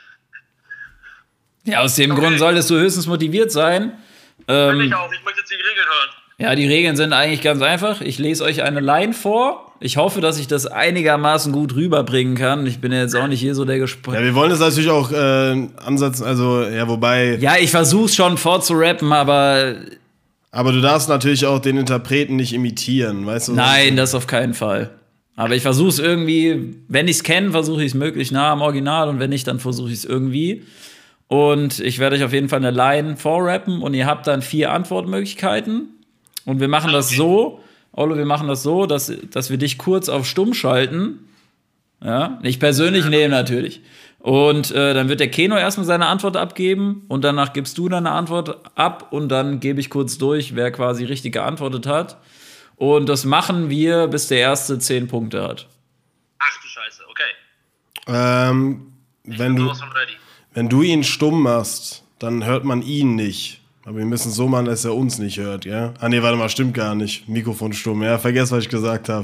Ja, aus dem Okay. Grund solltest du höchstens motiviert sein. Bin ich Ähm, auch. Ich möchte jetzt die Regeln hören. ja, die Regeln sind eigentlich ganz einfach. Ich lese euch eine Line vor. Ich hoffe, dass ich das einigermaßen gut rüberbringen kann. Ich bin ja jetzt auch nicht hier so der Ja, Gespräch. wir wollen das natürlich auch äh, ansetzen, also, ja, wobei, Ja, ich versuch's schon vorzurappen, aber aber du darfst natürlich auch den Interpreten nicht imitieren, weißt du? nein, das auf keinen Fall. Aber ich versuch's irgendwie, wenn ich's kenne, versuche ich es möglichst nah am Original und wenn nicht, dann versuche ich es irgendwie. Und ich werde euch auf jeden Fall eine Line vorrappen und ihr habt dann vier Antwortmöglichkeiten. Und wir machen das so, Ollo, wir machen das so, dass, dass wir dich kurz auf Stumm schalten. Ja, nicht persönlich nehmen natürlich. Und äh, dann wird der Keno erstmal seine Antwort abgeben und danach gibst du deine Antwort ab und dann gebe ich kurz durch, wer quasi richtig geantwortet hat. Und das machen wir, bis der Erste zehn Punkte hat. Ach du Scheiße, okay. Ähm, wenn du, Sowas von ready. wenn du ihn stumm machst, dann hört man ihn nicht. Aber wir müssen es so machen, dass er uns nicht hört, ja? Ah, nee, warte mal, stimmt gar nicht. Mikrofon stumm, ja, vergesst, was ich gesagt habe.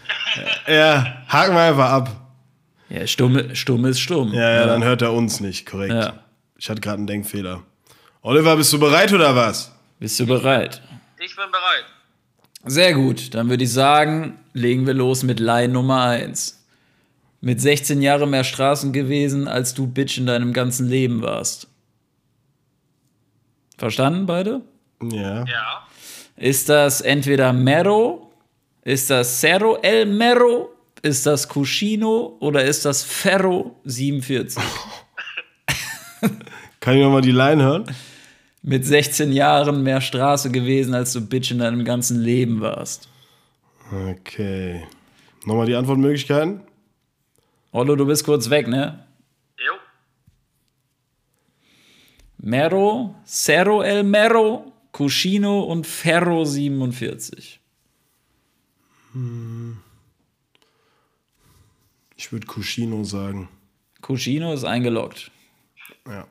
Ja, haken wir einfach ab. Ja, stumm, stumm ist stumm. Ja, ja, dann hört er uns nicht, korrekt. Ja. Ich hatte gerade einen Denkfehler. Oliver, bist du bereit oder was? Bist du bereit? Ich bin bereit. Sehr gut, dann würde ich sagen, legen wir los mit Line Nummer eins. Mit sechzehn Jahren mehr Straßen gewesen, als du Bitch in deinem ganzen Leben warst. Verstanden, beide? Ja. Ja. Ist das entweder Mero, ist das Cerro El Mero, ist das Cuscino oder ist das Ferro siebenundvierzig? Kann ich nochmal die Line hören? Mit sechzehn Jahren mehr Straße gewesen, als du Bitch in deinem ganzen Leben warst. Okay. Nochmal die Antwortmöglichkeiten? Ollo, du bist kurz weg, ne? Jo. Mero, Cerro El Mero, Cuscino und Ferro siebenundvierzig. Ich würde Cuscino sagen. Cuscino ist eingeloggt. Ja.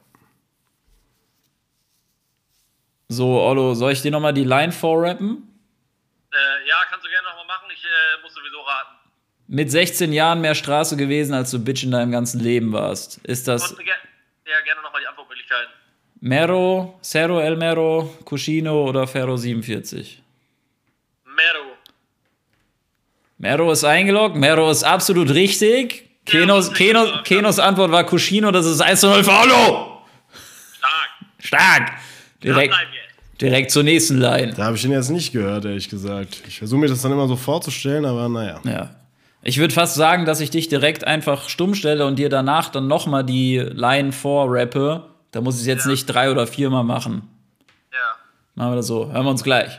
So, Ollo, soll ich dir nochmal die Line vorrappen? Äh, ja, kannst du gerne nochmal machen. Ich äh, muss sowieso raten. Mit sechzehn Jahren mehr Straße gewesen, als du Bitch in deinem ganzen Leben warst. Ist das Und, ge ja, gerne nochmal die Antwortmöglichkeiten. Mero, Cerro El Mero, Cuscino oder Ferro siebenundvierzig? Mero. Mero ist eingeloggt, Mero ist absolut richtig. Kenos, Kenos, Kenos Antwort war Cuscino, das ist eins zu null für Ollo. Stark. Stark. Direkt, Dranbleiben jetzt. direkt zur nächsten Line. Da habe ich ihn jetzt nicht gehört, ehrlich gesagt. Ich versuche mir das dann immer so vorzustellen, aber naja. Ja. Ich würde fast sagen, dass ich dich direkt einfach stumm stelle und dir danach dann nochmal die Line vorrappe. Da muss ich es jetzt Ja. nicht drei oder viermal machen. Ja. Machen wir das so. Hören wir uns gleich.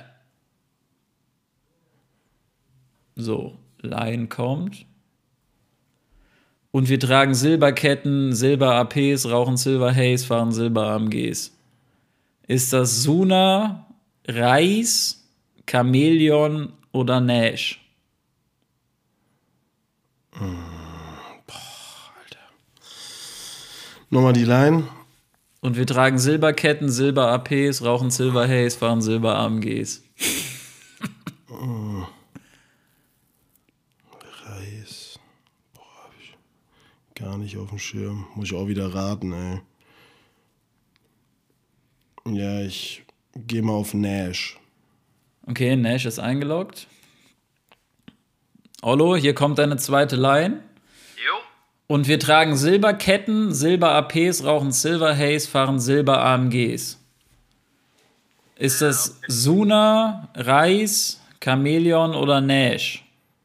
So, Line kommt. Und wir tragen Silberketten, Silber-A Ps, rauchen Silver Haze, fahren Silber-A M Gs. Ist das Suna, Reis, Chamäleon oder Nash? Nochmal die Line. Und wir tragen Silberketten, Silber-A Ps, rauchen Silver Haze, fahren Silber-A M Gs. Reis. Boah, hab ich gar nicht auf dem Schirm. Muss ich auch wieder raten, ey. Ja, ich gehe mal auf Nash. Okay, Nash ist eingeloggt. Ollo, hier kommt deine zweite Line. Jo. Und wir tragen Silberketten, Silber-A Ps, rauchen Silver Haze, fahren Silber-A M Gs. Ist das Suna, Reis, Chamäleon oder Nash?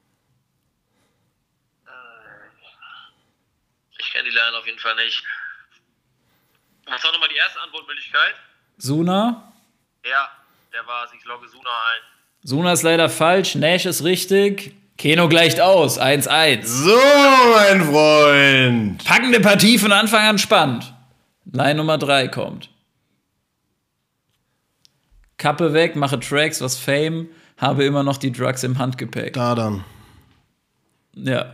Ich kenne die Line auf jeden Fall nicht. Was war nochmal die erste Antwortmöglichkeit? Suna? Ja, der war es. Ich logge Suna ein. Suna ist leider falsch, Nash ist richtig. Keno gleicht aus, eins eins. So, mein Freund. Packende Partie von Anfang an spannend. Line Nummer drei kommt. Kappe weg, mache Tracks, was Fame, habe immer noch die Drugs im Handgepäck. Da dann. Ja.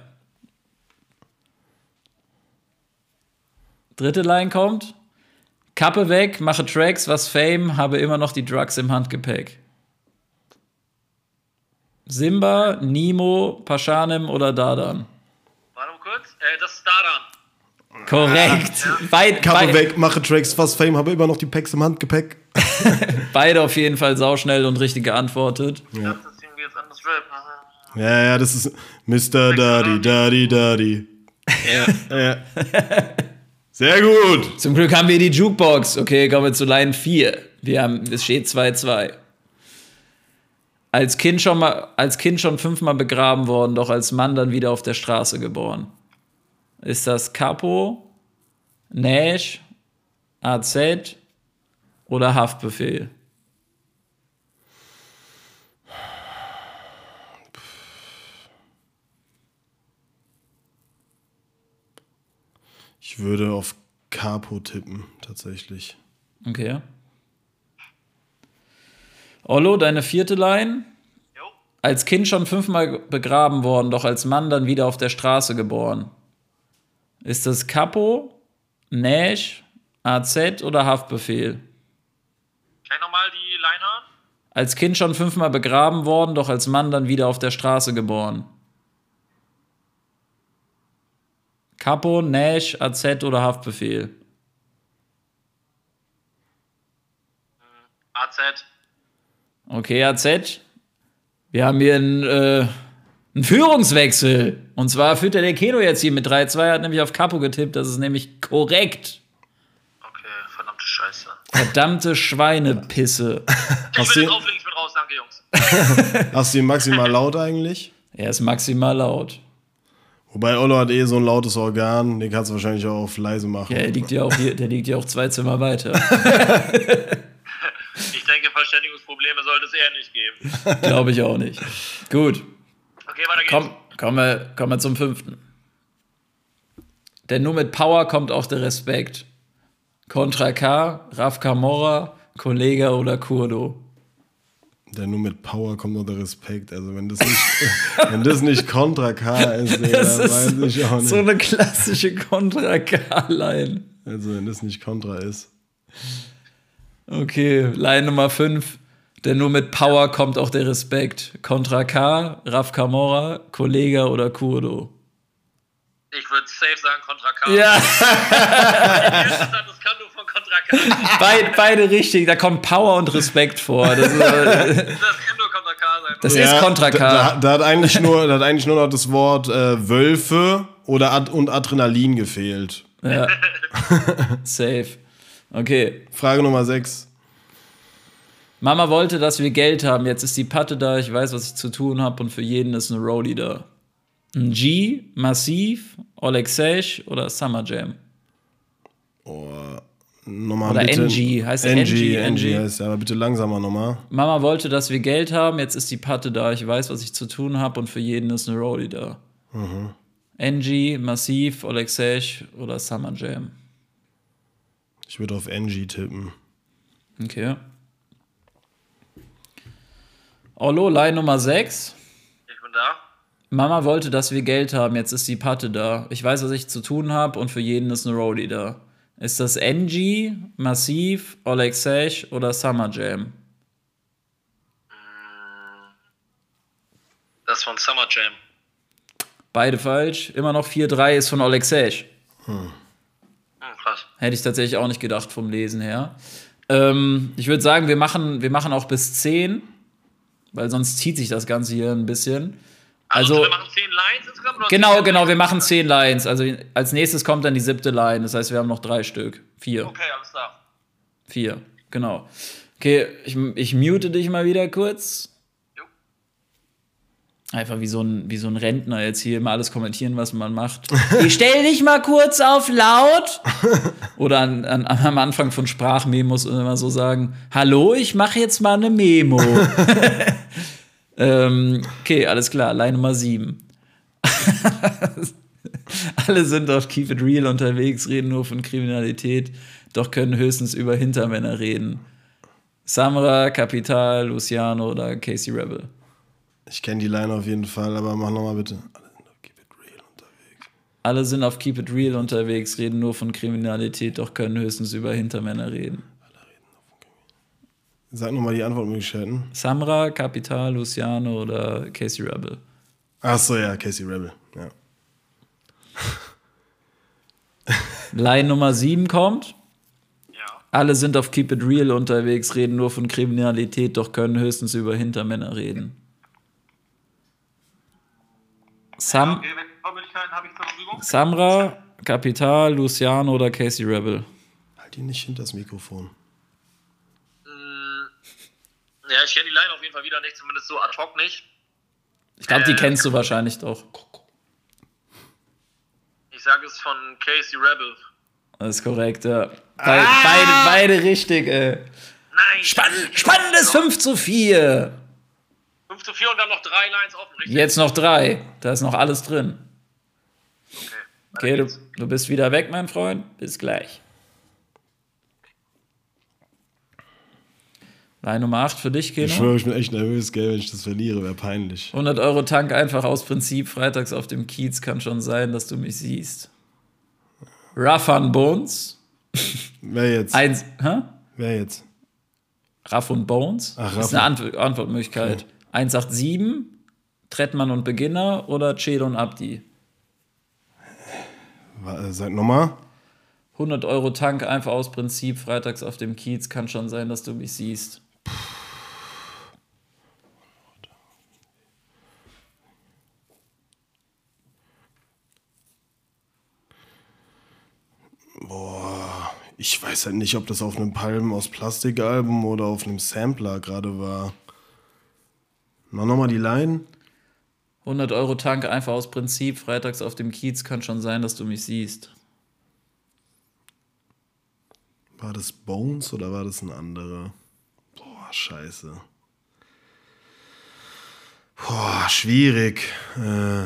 Dritte Line kommt. Kappe weg, mache Tracks, was Fame, habe immer noch die Drugs im Handgepäck. Simba, Nemo, Paschanim oder Dadan? Warte mal kurz. Äh, das ist Dadan. Korrekt. Ja. Beid, Kappe beid, weg, mache Tracks, fast Fame, habe immer noch die Packs im Handgepäck. beide auf jeden Fall sauschnell und richtig geantwortet. Ja. Das ist irgendwie jetzt anders Rap. Aha. Ja, ja, das ist Mister Daddy, Daddy, Daddy. Ja. Ja. Sehr gut. Zum Glück haben wir die Jukebox. Okay, kommen wir zu Line vier. Wir haben, es steht zwei zwei. Als Kind schon mal, als Kind schon fünfmal begraben worden, doch als Mann dann wieder auf der Straße geboren. Ist das Capo, Nash, A Z oder Haftbefehl? Ich würde auf Capo tippen, tatsächlich. Okay. Ollo, deine vierte Line. Jo. Als Kind schon fünfmal begraben worden, doch als Mann dann wieder auf der Straße geboren. Ist das Capo, Nash, A Z oder Haftbefehl? Kann ich nochmal die Line hören? Als Kind schon fünfmal begraben worden, doch als Mann dann wieder auf der Straße geboren. Capo, Nash, A Z oder Haftbefehl? A Z. Okay, A Z. Wir haben hier einen, äh, einen Führungswechsel. Und zwar führt der Keno jetzt hier mit drei zwei, hat nämlich auf Capo getippt. Das ist nämlich korrekt. Okay, verdammte Scheiße. Verdammte Schweinepisse. Ich Hast will du- jetzt auflegen, ich bin raus, danke Jungs. Hast du ihn maximal laut eigentlich? Er ist maximal laut. Wobei Ollo hat eh so ein lautes Organ, den kannst du wahrscheinlich auch auf leise machen. Ja, der liegt ja auch hier, der liegt ja auch zwei Zimmer weiter. Ich denke, Verständigungsprobleme sollte es eher nicht geben. Glaube ich auch nicht. Gut, Okay, weiter geht's. komm, kommen wir, kommen wir zum fünften. Denn nur mit Power kommt auch der Respekt. Contra K, Raf Camorra, Kollega oder Kurdo. Der nur mit Power kommt noch der Respekt. Also wenn das nicht, wenn das nicht Contra K ist, Digga, Das dann ist weiß ich auch nicht. so eine klassische Contra K-Line. Also wenn das nicht Contra ist. Okay, Line Nummer fünf. Denn nur mit Power kommt auch der Respekt. Contra K, Raf Camorra, Kollega oder Kurdo. Ich würde safe sagen Contra K. Ja, Das kann nur von Contra K sein. beid, beide richtig. Da kommt Power und Respekt vor. Das ist, äh, Das kann nur Contra K sein. das ist Contra K. Da, da, da, hat eigentlich nur, da hat eigentlich nur noch das Wort äh, Wölfe oder Ad und Adrenalin gefehlt. Ja. Safe. Okay. Frage Nummer sechs. Mama wollte, dass wir Geld haben. Jetzt ist die Patte da. Ich weiß, was ich zu tun habe. Und für jeden ist eine Rolli da. Ein G, Massiv, Oleg Sesh oder Summer Jam. Nochmal Oder bitte. N G, heißt der N N G, G? N G heißt der, aber bitte langsamer nochmal. Mama wollte, dass wir Geld haben. Jetzt ist die Patte da. Ich weiß, was ich zu tun habe. Und für jeden ist eine Rolli da. Mhm. N G, Massiv, Oleg Sesh oder Summer Jam. Ich würde auf N G tippen. Okay. Ollo, Line Nummer sechs. Ich bin da. Mama wollte, dass wir Geld haben. Jetzt ist die Patte da. Ich weiß, was ich zu tun habe. Und für jeden ist eine Rolli da. Ist das N G, Massiv, Oleg Sesh oder Summer Jam? Das ist von Summer Jam. Beide falsch. Immer noch vier drei ist von Oleg Sesh. Hm, krass. Hätte ich tatsächlich auch nicht gedacht vom Lesen her. Ähm, ich würde sagen, wir machen, wir machen auch bis zehn, weil sonst zieht sich das Ganze hier ein bisschen. Also, Also, wir machen zehn Lines insgesamt? Oder genau, zehn genau, wir Lines? machen zehn Lines. Also als nächstes kommt dann die siebte Line. Das heißt, wir haben noch drei Stück. Vier. Okay, alles klar. Vier, genau. Okay, ich, ich mute dich mal wieder kurz. Jo. Einfach wie so, ein, wie so ein Rentner jetzt hier immer alles kommentieren, was man macht. Ich stell dich mal kurz auf laut. Oder an, an, am Anfang von Sprachmemos immer so sagen, hallo, ich mache jetzt mal eine Memo. ähm, okay, alles klar, Line Nummer sieben. Alle sind auf Keep It Real unterwegs, reden nur von Kriminalität, doch können höchstens über Hintermänner reden. Samra, Capital, Luciano oder Casey Rebel. Ich kenne die Line auf jeden Fall, aber mach nochmal bitte. Alle sind auf Keep It Real unterwegs, reden nur von Kriminalität, doch können höchstens über Hintermänner reden. Sag nochmal die Antwortmöglichkeiten. Samra, Capital, Luciano oder Casey Rebel. Ach so, ja, Casey Rebel, ja. Line Nummer sieben kommt. Ja. Alle sind auf Keep It Real unterwegs, reden nur von Kriminalität, doch können höchstens über Hintermänner reden. Sam Okay, welche Möglichkeiten habe ich zur Verfügung? Samra, Capital, Luciano oder Casey Rebel. Halt ihn nicht hinter das Mikrofon. Ja, ich kenne die Line auf jeden Fall wieder nicht, zumindest so ad hoc nicht. Ich glaube, die Äh. kennst du wahrscheinlich doch. Ich sage es von Casey Rebel. Das ist korrekt, ja. Be beide, beide richtig, ey. Nein! Spann spannendes fünf zu vier. fünf zu vier und wir haben noch drei Lines offen, richtig? Jetzt noch drei. Da ist noch alles drin. Okay, Okay, du, du bist wieder weg, mein Freund. Bis gleich. Line Nummer acht für dich, Ich Keno. schwöre, ich bin echt nervös, gell, wenn ich das verliere, wäre peinlich. hundert Euro Tank einfach aus Prinzip. Freitags auf dem Kiez kann schon sein, dass du mich siehst. Rough on Bones. Wer jetzt? Eins, hä? Wer jetzt? Rough und Bones. Ach, das ist Rough eine Ant Antwortmöglichkeit. Okay. eins acht sieben, Trettmann und Beginner oder Celo und Abdi. Wa- Sag nochmal. hundert Euro Tank einfach aus Prinzip. Freitags auf dem Kiez kann schon sein, dass du mich siehst. Boah, ich weiß halt nicht, ob das auf einem Palm aus Plastikalbum oder auf einem Sampler gerade war. Mach nochmal die Line. hundert Euro Tank einfach aus Prinzip. Freitags auf dem Kiez kann schon sein, dass du mich siehst. War das Bones oder war das ein anderer? Boah, scheiße. Boah, schwierig. Äh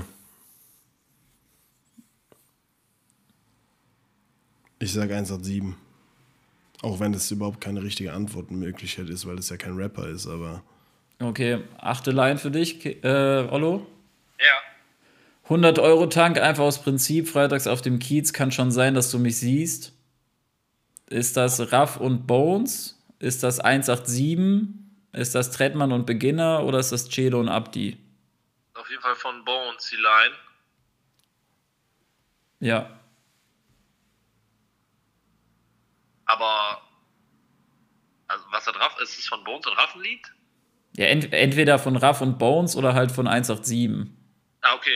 ich sag eins acht sieben. Auch wenn das überhaupt keine richtige Antwortmöglichkeit ist, weil das ja kein Rapper ist, aber... Okay, achte Line für dich, Ke- äh, Ollo. Ja. hundert Euro Tank einfach aus Prinzip. Freitags auf dem Kiez kann schon sein, dass du mich siehst. Ist das Raff und Bones? Ist das eins acht sieben? Ist das Trettmann und Beginner? Oder ist das Celo und Abdi? Auf jeden Fall von Bones, die Line. Ja. Aber, also was da drauf ist, ist es von Bones und Raff ein Lied? Ja, ent entweder von Raff und Bones oder halt von eins acht sieben. Ah, okay.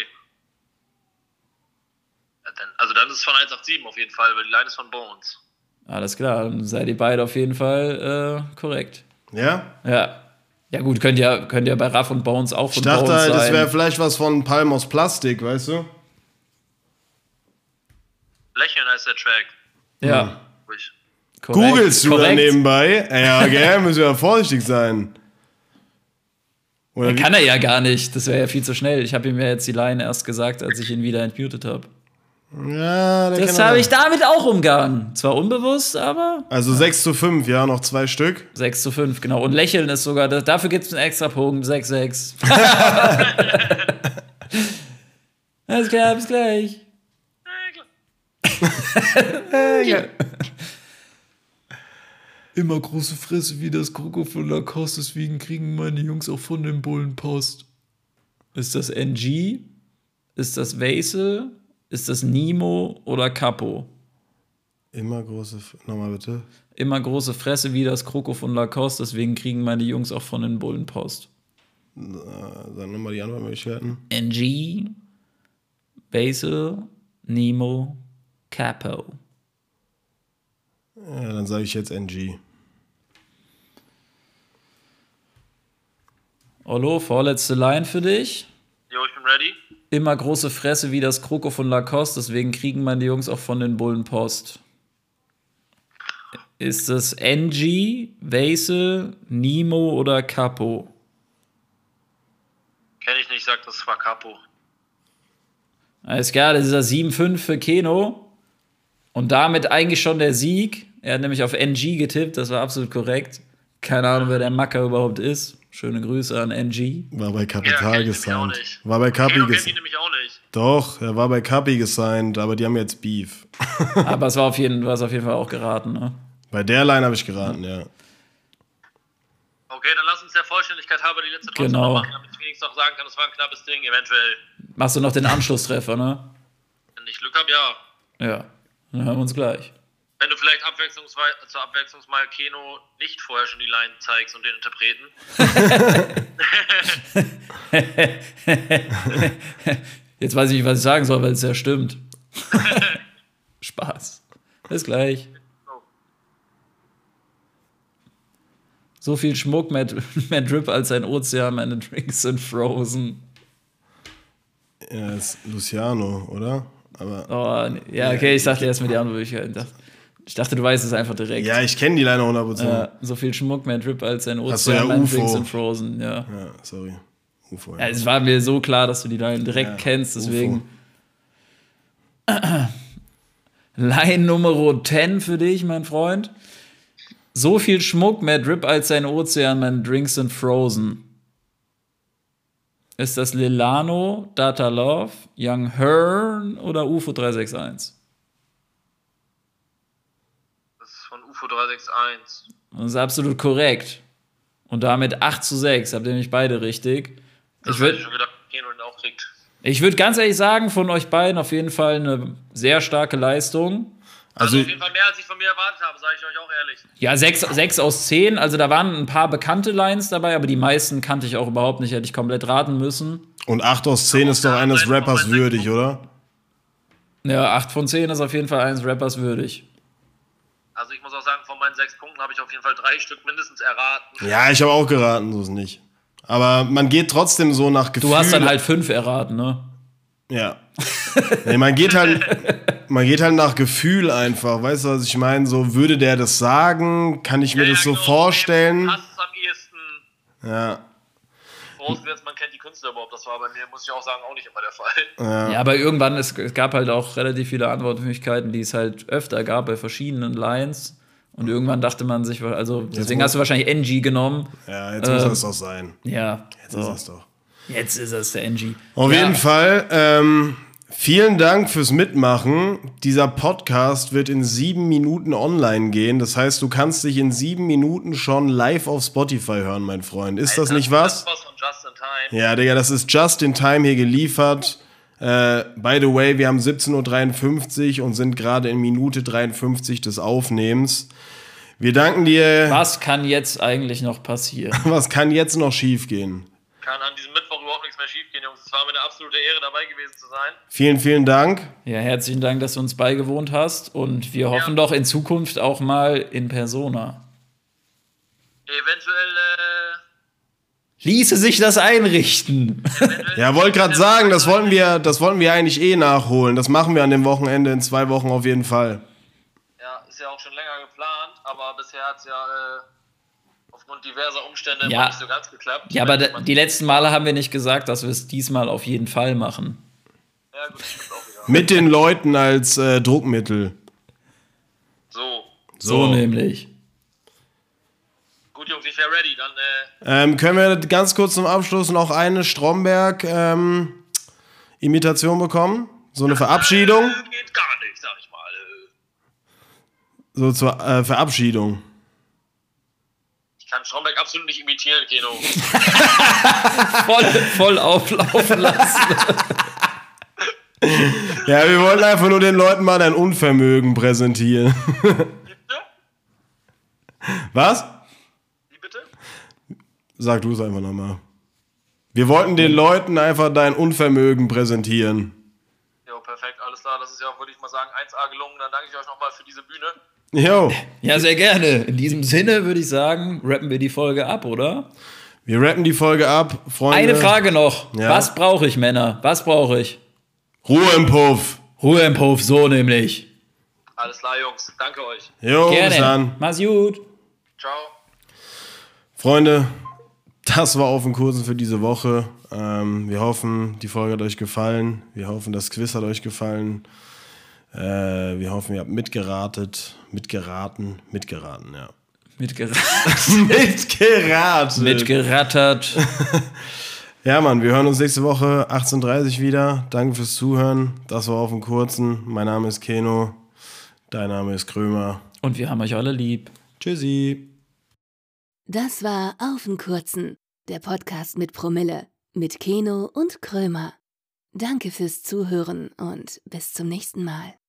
Ja, dann, also dann ist es von eins acht sieben auf jeden Fall, weil die Line ist von Bones. Alles klar, dann seid ihr beide auf jeden Fall äh, korrekt. Ja? Ja. Ja gut, könnt ihr, könnt ihr bei Raff und Bones auch von Ich dachte Bones halt, sein. das wäre vielleicht was von Palm aus Plastik, weißt du? Lächeln heißt der Track. Ja, Ruhig. korrekt. Googlest du da korrekt. nebenbei? Ja, gell, müssen wir ja vorsichtig sein. Oder wie? Kann er ja gar nicht, das wäre ja viel zu schnell. Ich habe ihm ja jetzt die Line erst gesagt, als ich ihn wieder entmutet habe. Ja, der Das kann habe er- ich damit auch umgangen. Zwar unbewusst, aber Also sechs zu fünf, ja, noch zwei Stück. sechs zu fünf, genau. Und Lächeln ist sogar, dafür gibt es einen extra Punkt, sechs sechs. Alles klar, bis gleich. Immer große Fresse wie das Kroko von Lacoste, deswegen kriegen meine Jungs auch von den Bullen Post. Ist das N G? Ist das Vaisel? Ist das Nemo oder Capo? Immer große, F- nochmal bitte. Immer große Fresse wie das Kroko von Lacoste, deswegen kriegen meine Jungs auch von den Bullen Post. Sag nochmal die Antwortmöglichkeiten. N G, Basil, Nemo, Capo. Ja, dann sage ich jetzt N G. Ollo, vorletzte Line für dich. Jo, ich bin ready. Immer große Fresse wie das Kroko von Lacoste, deswegen kriegen meine Jungs auch von den Bullen Post. Ist es N G, Basil, Nemo oder Capo? Kenn ich nicht, sag, das war Capo. Alles klar, das ist das sieben fünf für Keno. Und damit eigentlich schon der Sieg. Er hat nämlich auf N G getippt, das war absolut korrekt. Keine Ahnung, wer der Macker überhaupt ist. Schöne Grüße an N G. War bei Ja, Kapital kenn ich nämlich auch gesigned. nicht. War bei Kapi Keno kennt die gesigned. nämlich auch nicht. Doch, er war bei Kapi gesigned, aber die haben jetzt Beef. Aber es war auf jeden, war's auf jeden Fall auch geraten, ne? Bei der Line habe ich geraten, ja. Okay, dann lass uns der Vollständigkeit halber die letzte trotzdem Genau. noch machen, damit ich wenigstens noch sagen kann, das war ein knappes Ding, eventuell. Machst du noch den Anschlusstreffer, ne? Wenn ich Glück habe, ja. Ja. Dann hören wir uns gleich. Wenn du vielleicht abwechslungsweise, zur Abwechslung mal Keno nicht vorher schon die Line zeigst und den Interpreten. Jetzt weiß ich nicht, was ich sagen soll, weil es ja stimmt. Spaß. Bis gleich. So viel Schmuck, mehr, mehr Drip als ein Ozean, meine Drinks sind frozen. Ja, ist Luciano, oder? Aber Oh, nee. Ja, okay, ich dachte erst mit die andere Möglichkeit. Ich dachte, du weißt es einfach direkt. ja, ich kenne die Line hundert Prozent. Ja, so viel Schmuck, mehr Drip als ein Hast du ja Ozean, meine U F O. Drinks sind frozen. Ja. Ja, sorry. U F O, Ja, es war mir so klar, dass du die Line direkt Ja, kennst, deswegen. U F O. Line Nummer zehn für dich, mein Freund. So viel Schmuck, mehr Drip als ein Ozean, meine Drinks sind frozen. Ist das Lilano, Data Love, Young Hearn oder U F O drei sechs eins? Das ist von U F O drei sechs eins. Das ist absolut korrekt. Und damit acht zu sechs, habt ihr nämlich beide richtig. Das Ich hätte würde ich schon gedacht, dass Keno den auch kriegt. ich würd ganz ehrlich sagen, von euch beiden auf jeden Fall eine sehr starke Leistung. Also, Also, auf jeden Fall mehr, als ich von mir erwartet habe, sage ich euch auch ehrlich. Ja, sechs, sechs aus zehn. Also da waren ein paar bekannte Lines dabei, aber die meisten kannte ich auch überhaupt nicht. Hätte ich komplett raten müssen. und acht aus zehn ist doch eines Rappers würdig, oder? Ja, acht von zehn ist auf jeden Fall eines Rappers würdig. Also ich muss auch sagen, von meinen sechs Punkten habe ich auf jeden Fall drei Stück mindestens erraten. Ja, ich habe auch geraten, so ist nicht. Aber man geht trotzdem so nach Gefühl. Du hast dann halt fünf erraten, ne? Ja. Nee, man geht halt, man geht halt nach Gefühl einfach. Weißt du, was ich meine? So, würde der das sagen? Kann ich mir Ja, das so genau. vorstellen? Passt es am ehesten. Ja. Vorausgesetzt, man kennt die Künstler überhaupt. Das war bei mir, muss ich auch sagen, auch nicht immer der Fall. Ja, aber irgendwann, es, es gab halt auch relativ viele Antwortmöglichkeiten, die es halt öfter gab bei verschiedenen Lines. Und irgendwann dachte man sich, also deswegen muss- hast du wahrscheinlich N G genommen. Ja, jetzt muss Ähm, das doch sein. Ja, Jetzt so. ist das doch. Jetzt ist es der N G. Auf ja. jeden Fall, ähm, vielen Dank fürs Mitmachen. Dieser Podcast wird in sieben Minuten online gehen. Das heißt, du kannst dich in sieben Minuten schon live auf Spotify hören, mein Freund. Ist das nicht was? Das ist was von Just in Time. Ja, Digga, das ist just in time hier geliefert. Äh, by the way, wir haben siebzehn Uhr dreiundfünfzig und sind gerade in Minute dreiundfünfzig des Aufnehmens. Wir danken dir. Was kann jetzt eigentlich noch passieren? Was kann jetzt noch schief gehen? Kann an diesem Mittwoch überhaupt nichts mehr schief gehen, Jungs. Es war mir eine absolute Ehre, dabei gewesen zu sein. Vielen, vielen Dank. Ja, herzlichen Dank, dass du uns beigewohnt hast. Und wir hoffen doch in Zukunft auch mal in Persona. Eventuell, äh, Ließe sich das einrichten. Ja, wollte gerade sagen, das wollten wir, das wollten wir eigentlich eh nachholen. Das machen wir an dem Wochenende in zwei Wochen auf jeden Fall. ja, ist ja auch schon länger geplant, aber bisher hat es ja äh, aufgrund diverser Umstände Ja. noch nicht so ganz geklappt. Ja, aber Wenn da, man- die letzten Male haben wir nicht gesagt, dass wir es diesmal auf jeden Fall machen. Ja, gut, das stimmt auch wieder. Mit den Leuten als äh, Druckmittel. So, So, nämlich. gut, Jungs, ich wäre ready. Dann, äh, Ähm, können wir ganz kurz zum Abschluss noch eine Stromberg-Imitation bekommen? So eine Verabschiedung? äh, geht gar nicht, sag ich mal. Äh, So zur äh, Verabschiedung. Ich kann Stromberg absolut nicht imitieren, Keno. Voll, voll auflaufen lassen. Ja, wir wollten einfach nur den Leuten mal dein Unvermögen präsentieren. Bitte? Was? Wie bitte? Sag du es einfach nochmal. Wir wollten den Leuten einfach dein Unvermögen präsentieren. Jo, perfekt, alles klar. Das ist ja, würde ich mal sagen, eins A gelungen. Dann danke ich euch nochmal für diese Bühne. Jo. Ja, sehr gerne. In diesem Sinne würde ich sagen, rappen wir die Folge ab, oder? Wir rappen die Folge ab, Freunde. Eine Frage noch. Ja. Was brauche ich, Männer? Was brauche ich? Ruhe im Puff. Ruhe im Puff, so nämlich. Alles klar, Jungs. Danke euch. Jo, bis Gerne. dann. Mach's gut. Ciao. Freunde, das war auf den Kursen für diese Woche. Ähm, wir hoffen, die Folge hat euch gefallen. Wir hoffen, das Quiz hat euch gefallen. Äh, wir hoffen, ihr habt mitgeratet. Mitgeraten. Mitgeraten, ja. Mitgeraten. Mitgeraten. Mitgerattert. Ja, Mann, wir hören uns nächste Woche achtzehn Uhr dreißig wieder. Danke fürs Zuhören. Das war auf den Kurzen. Mein Name ist Keno. Dein Name ist Krömer. Und wir haben euch alle lieb. Tschüssi. Das war Auf den Kurzen, der Podcast mit Promille, mit Keno und Krömer. Danke fürs Zuhören und bis zum nächsten Mal.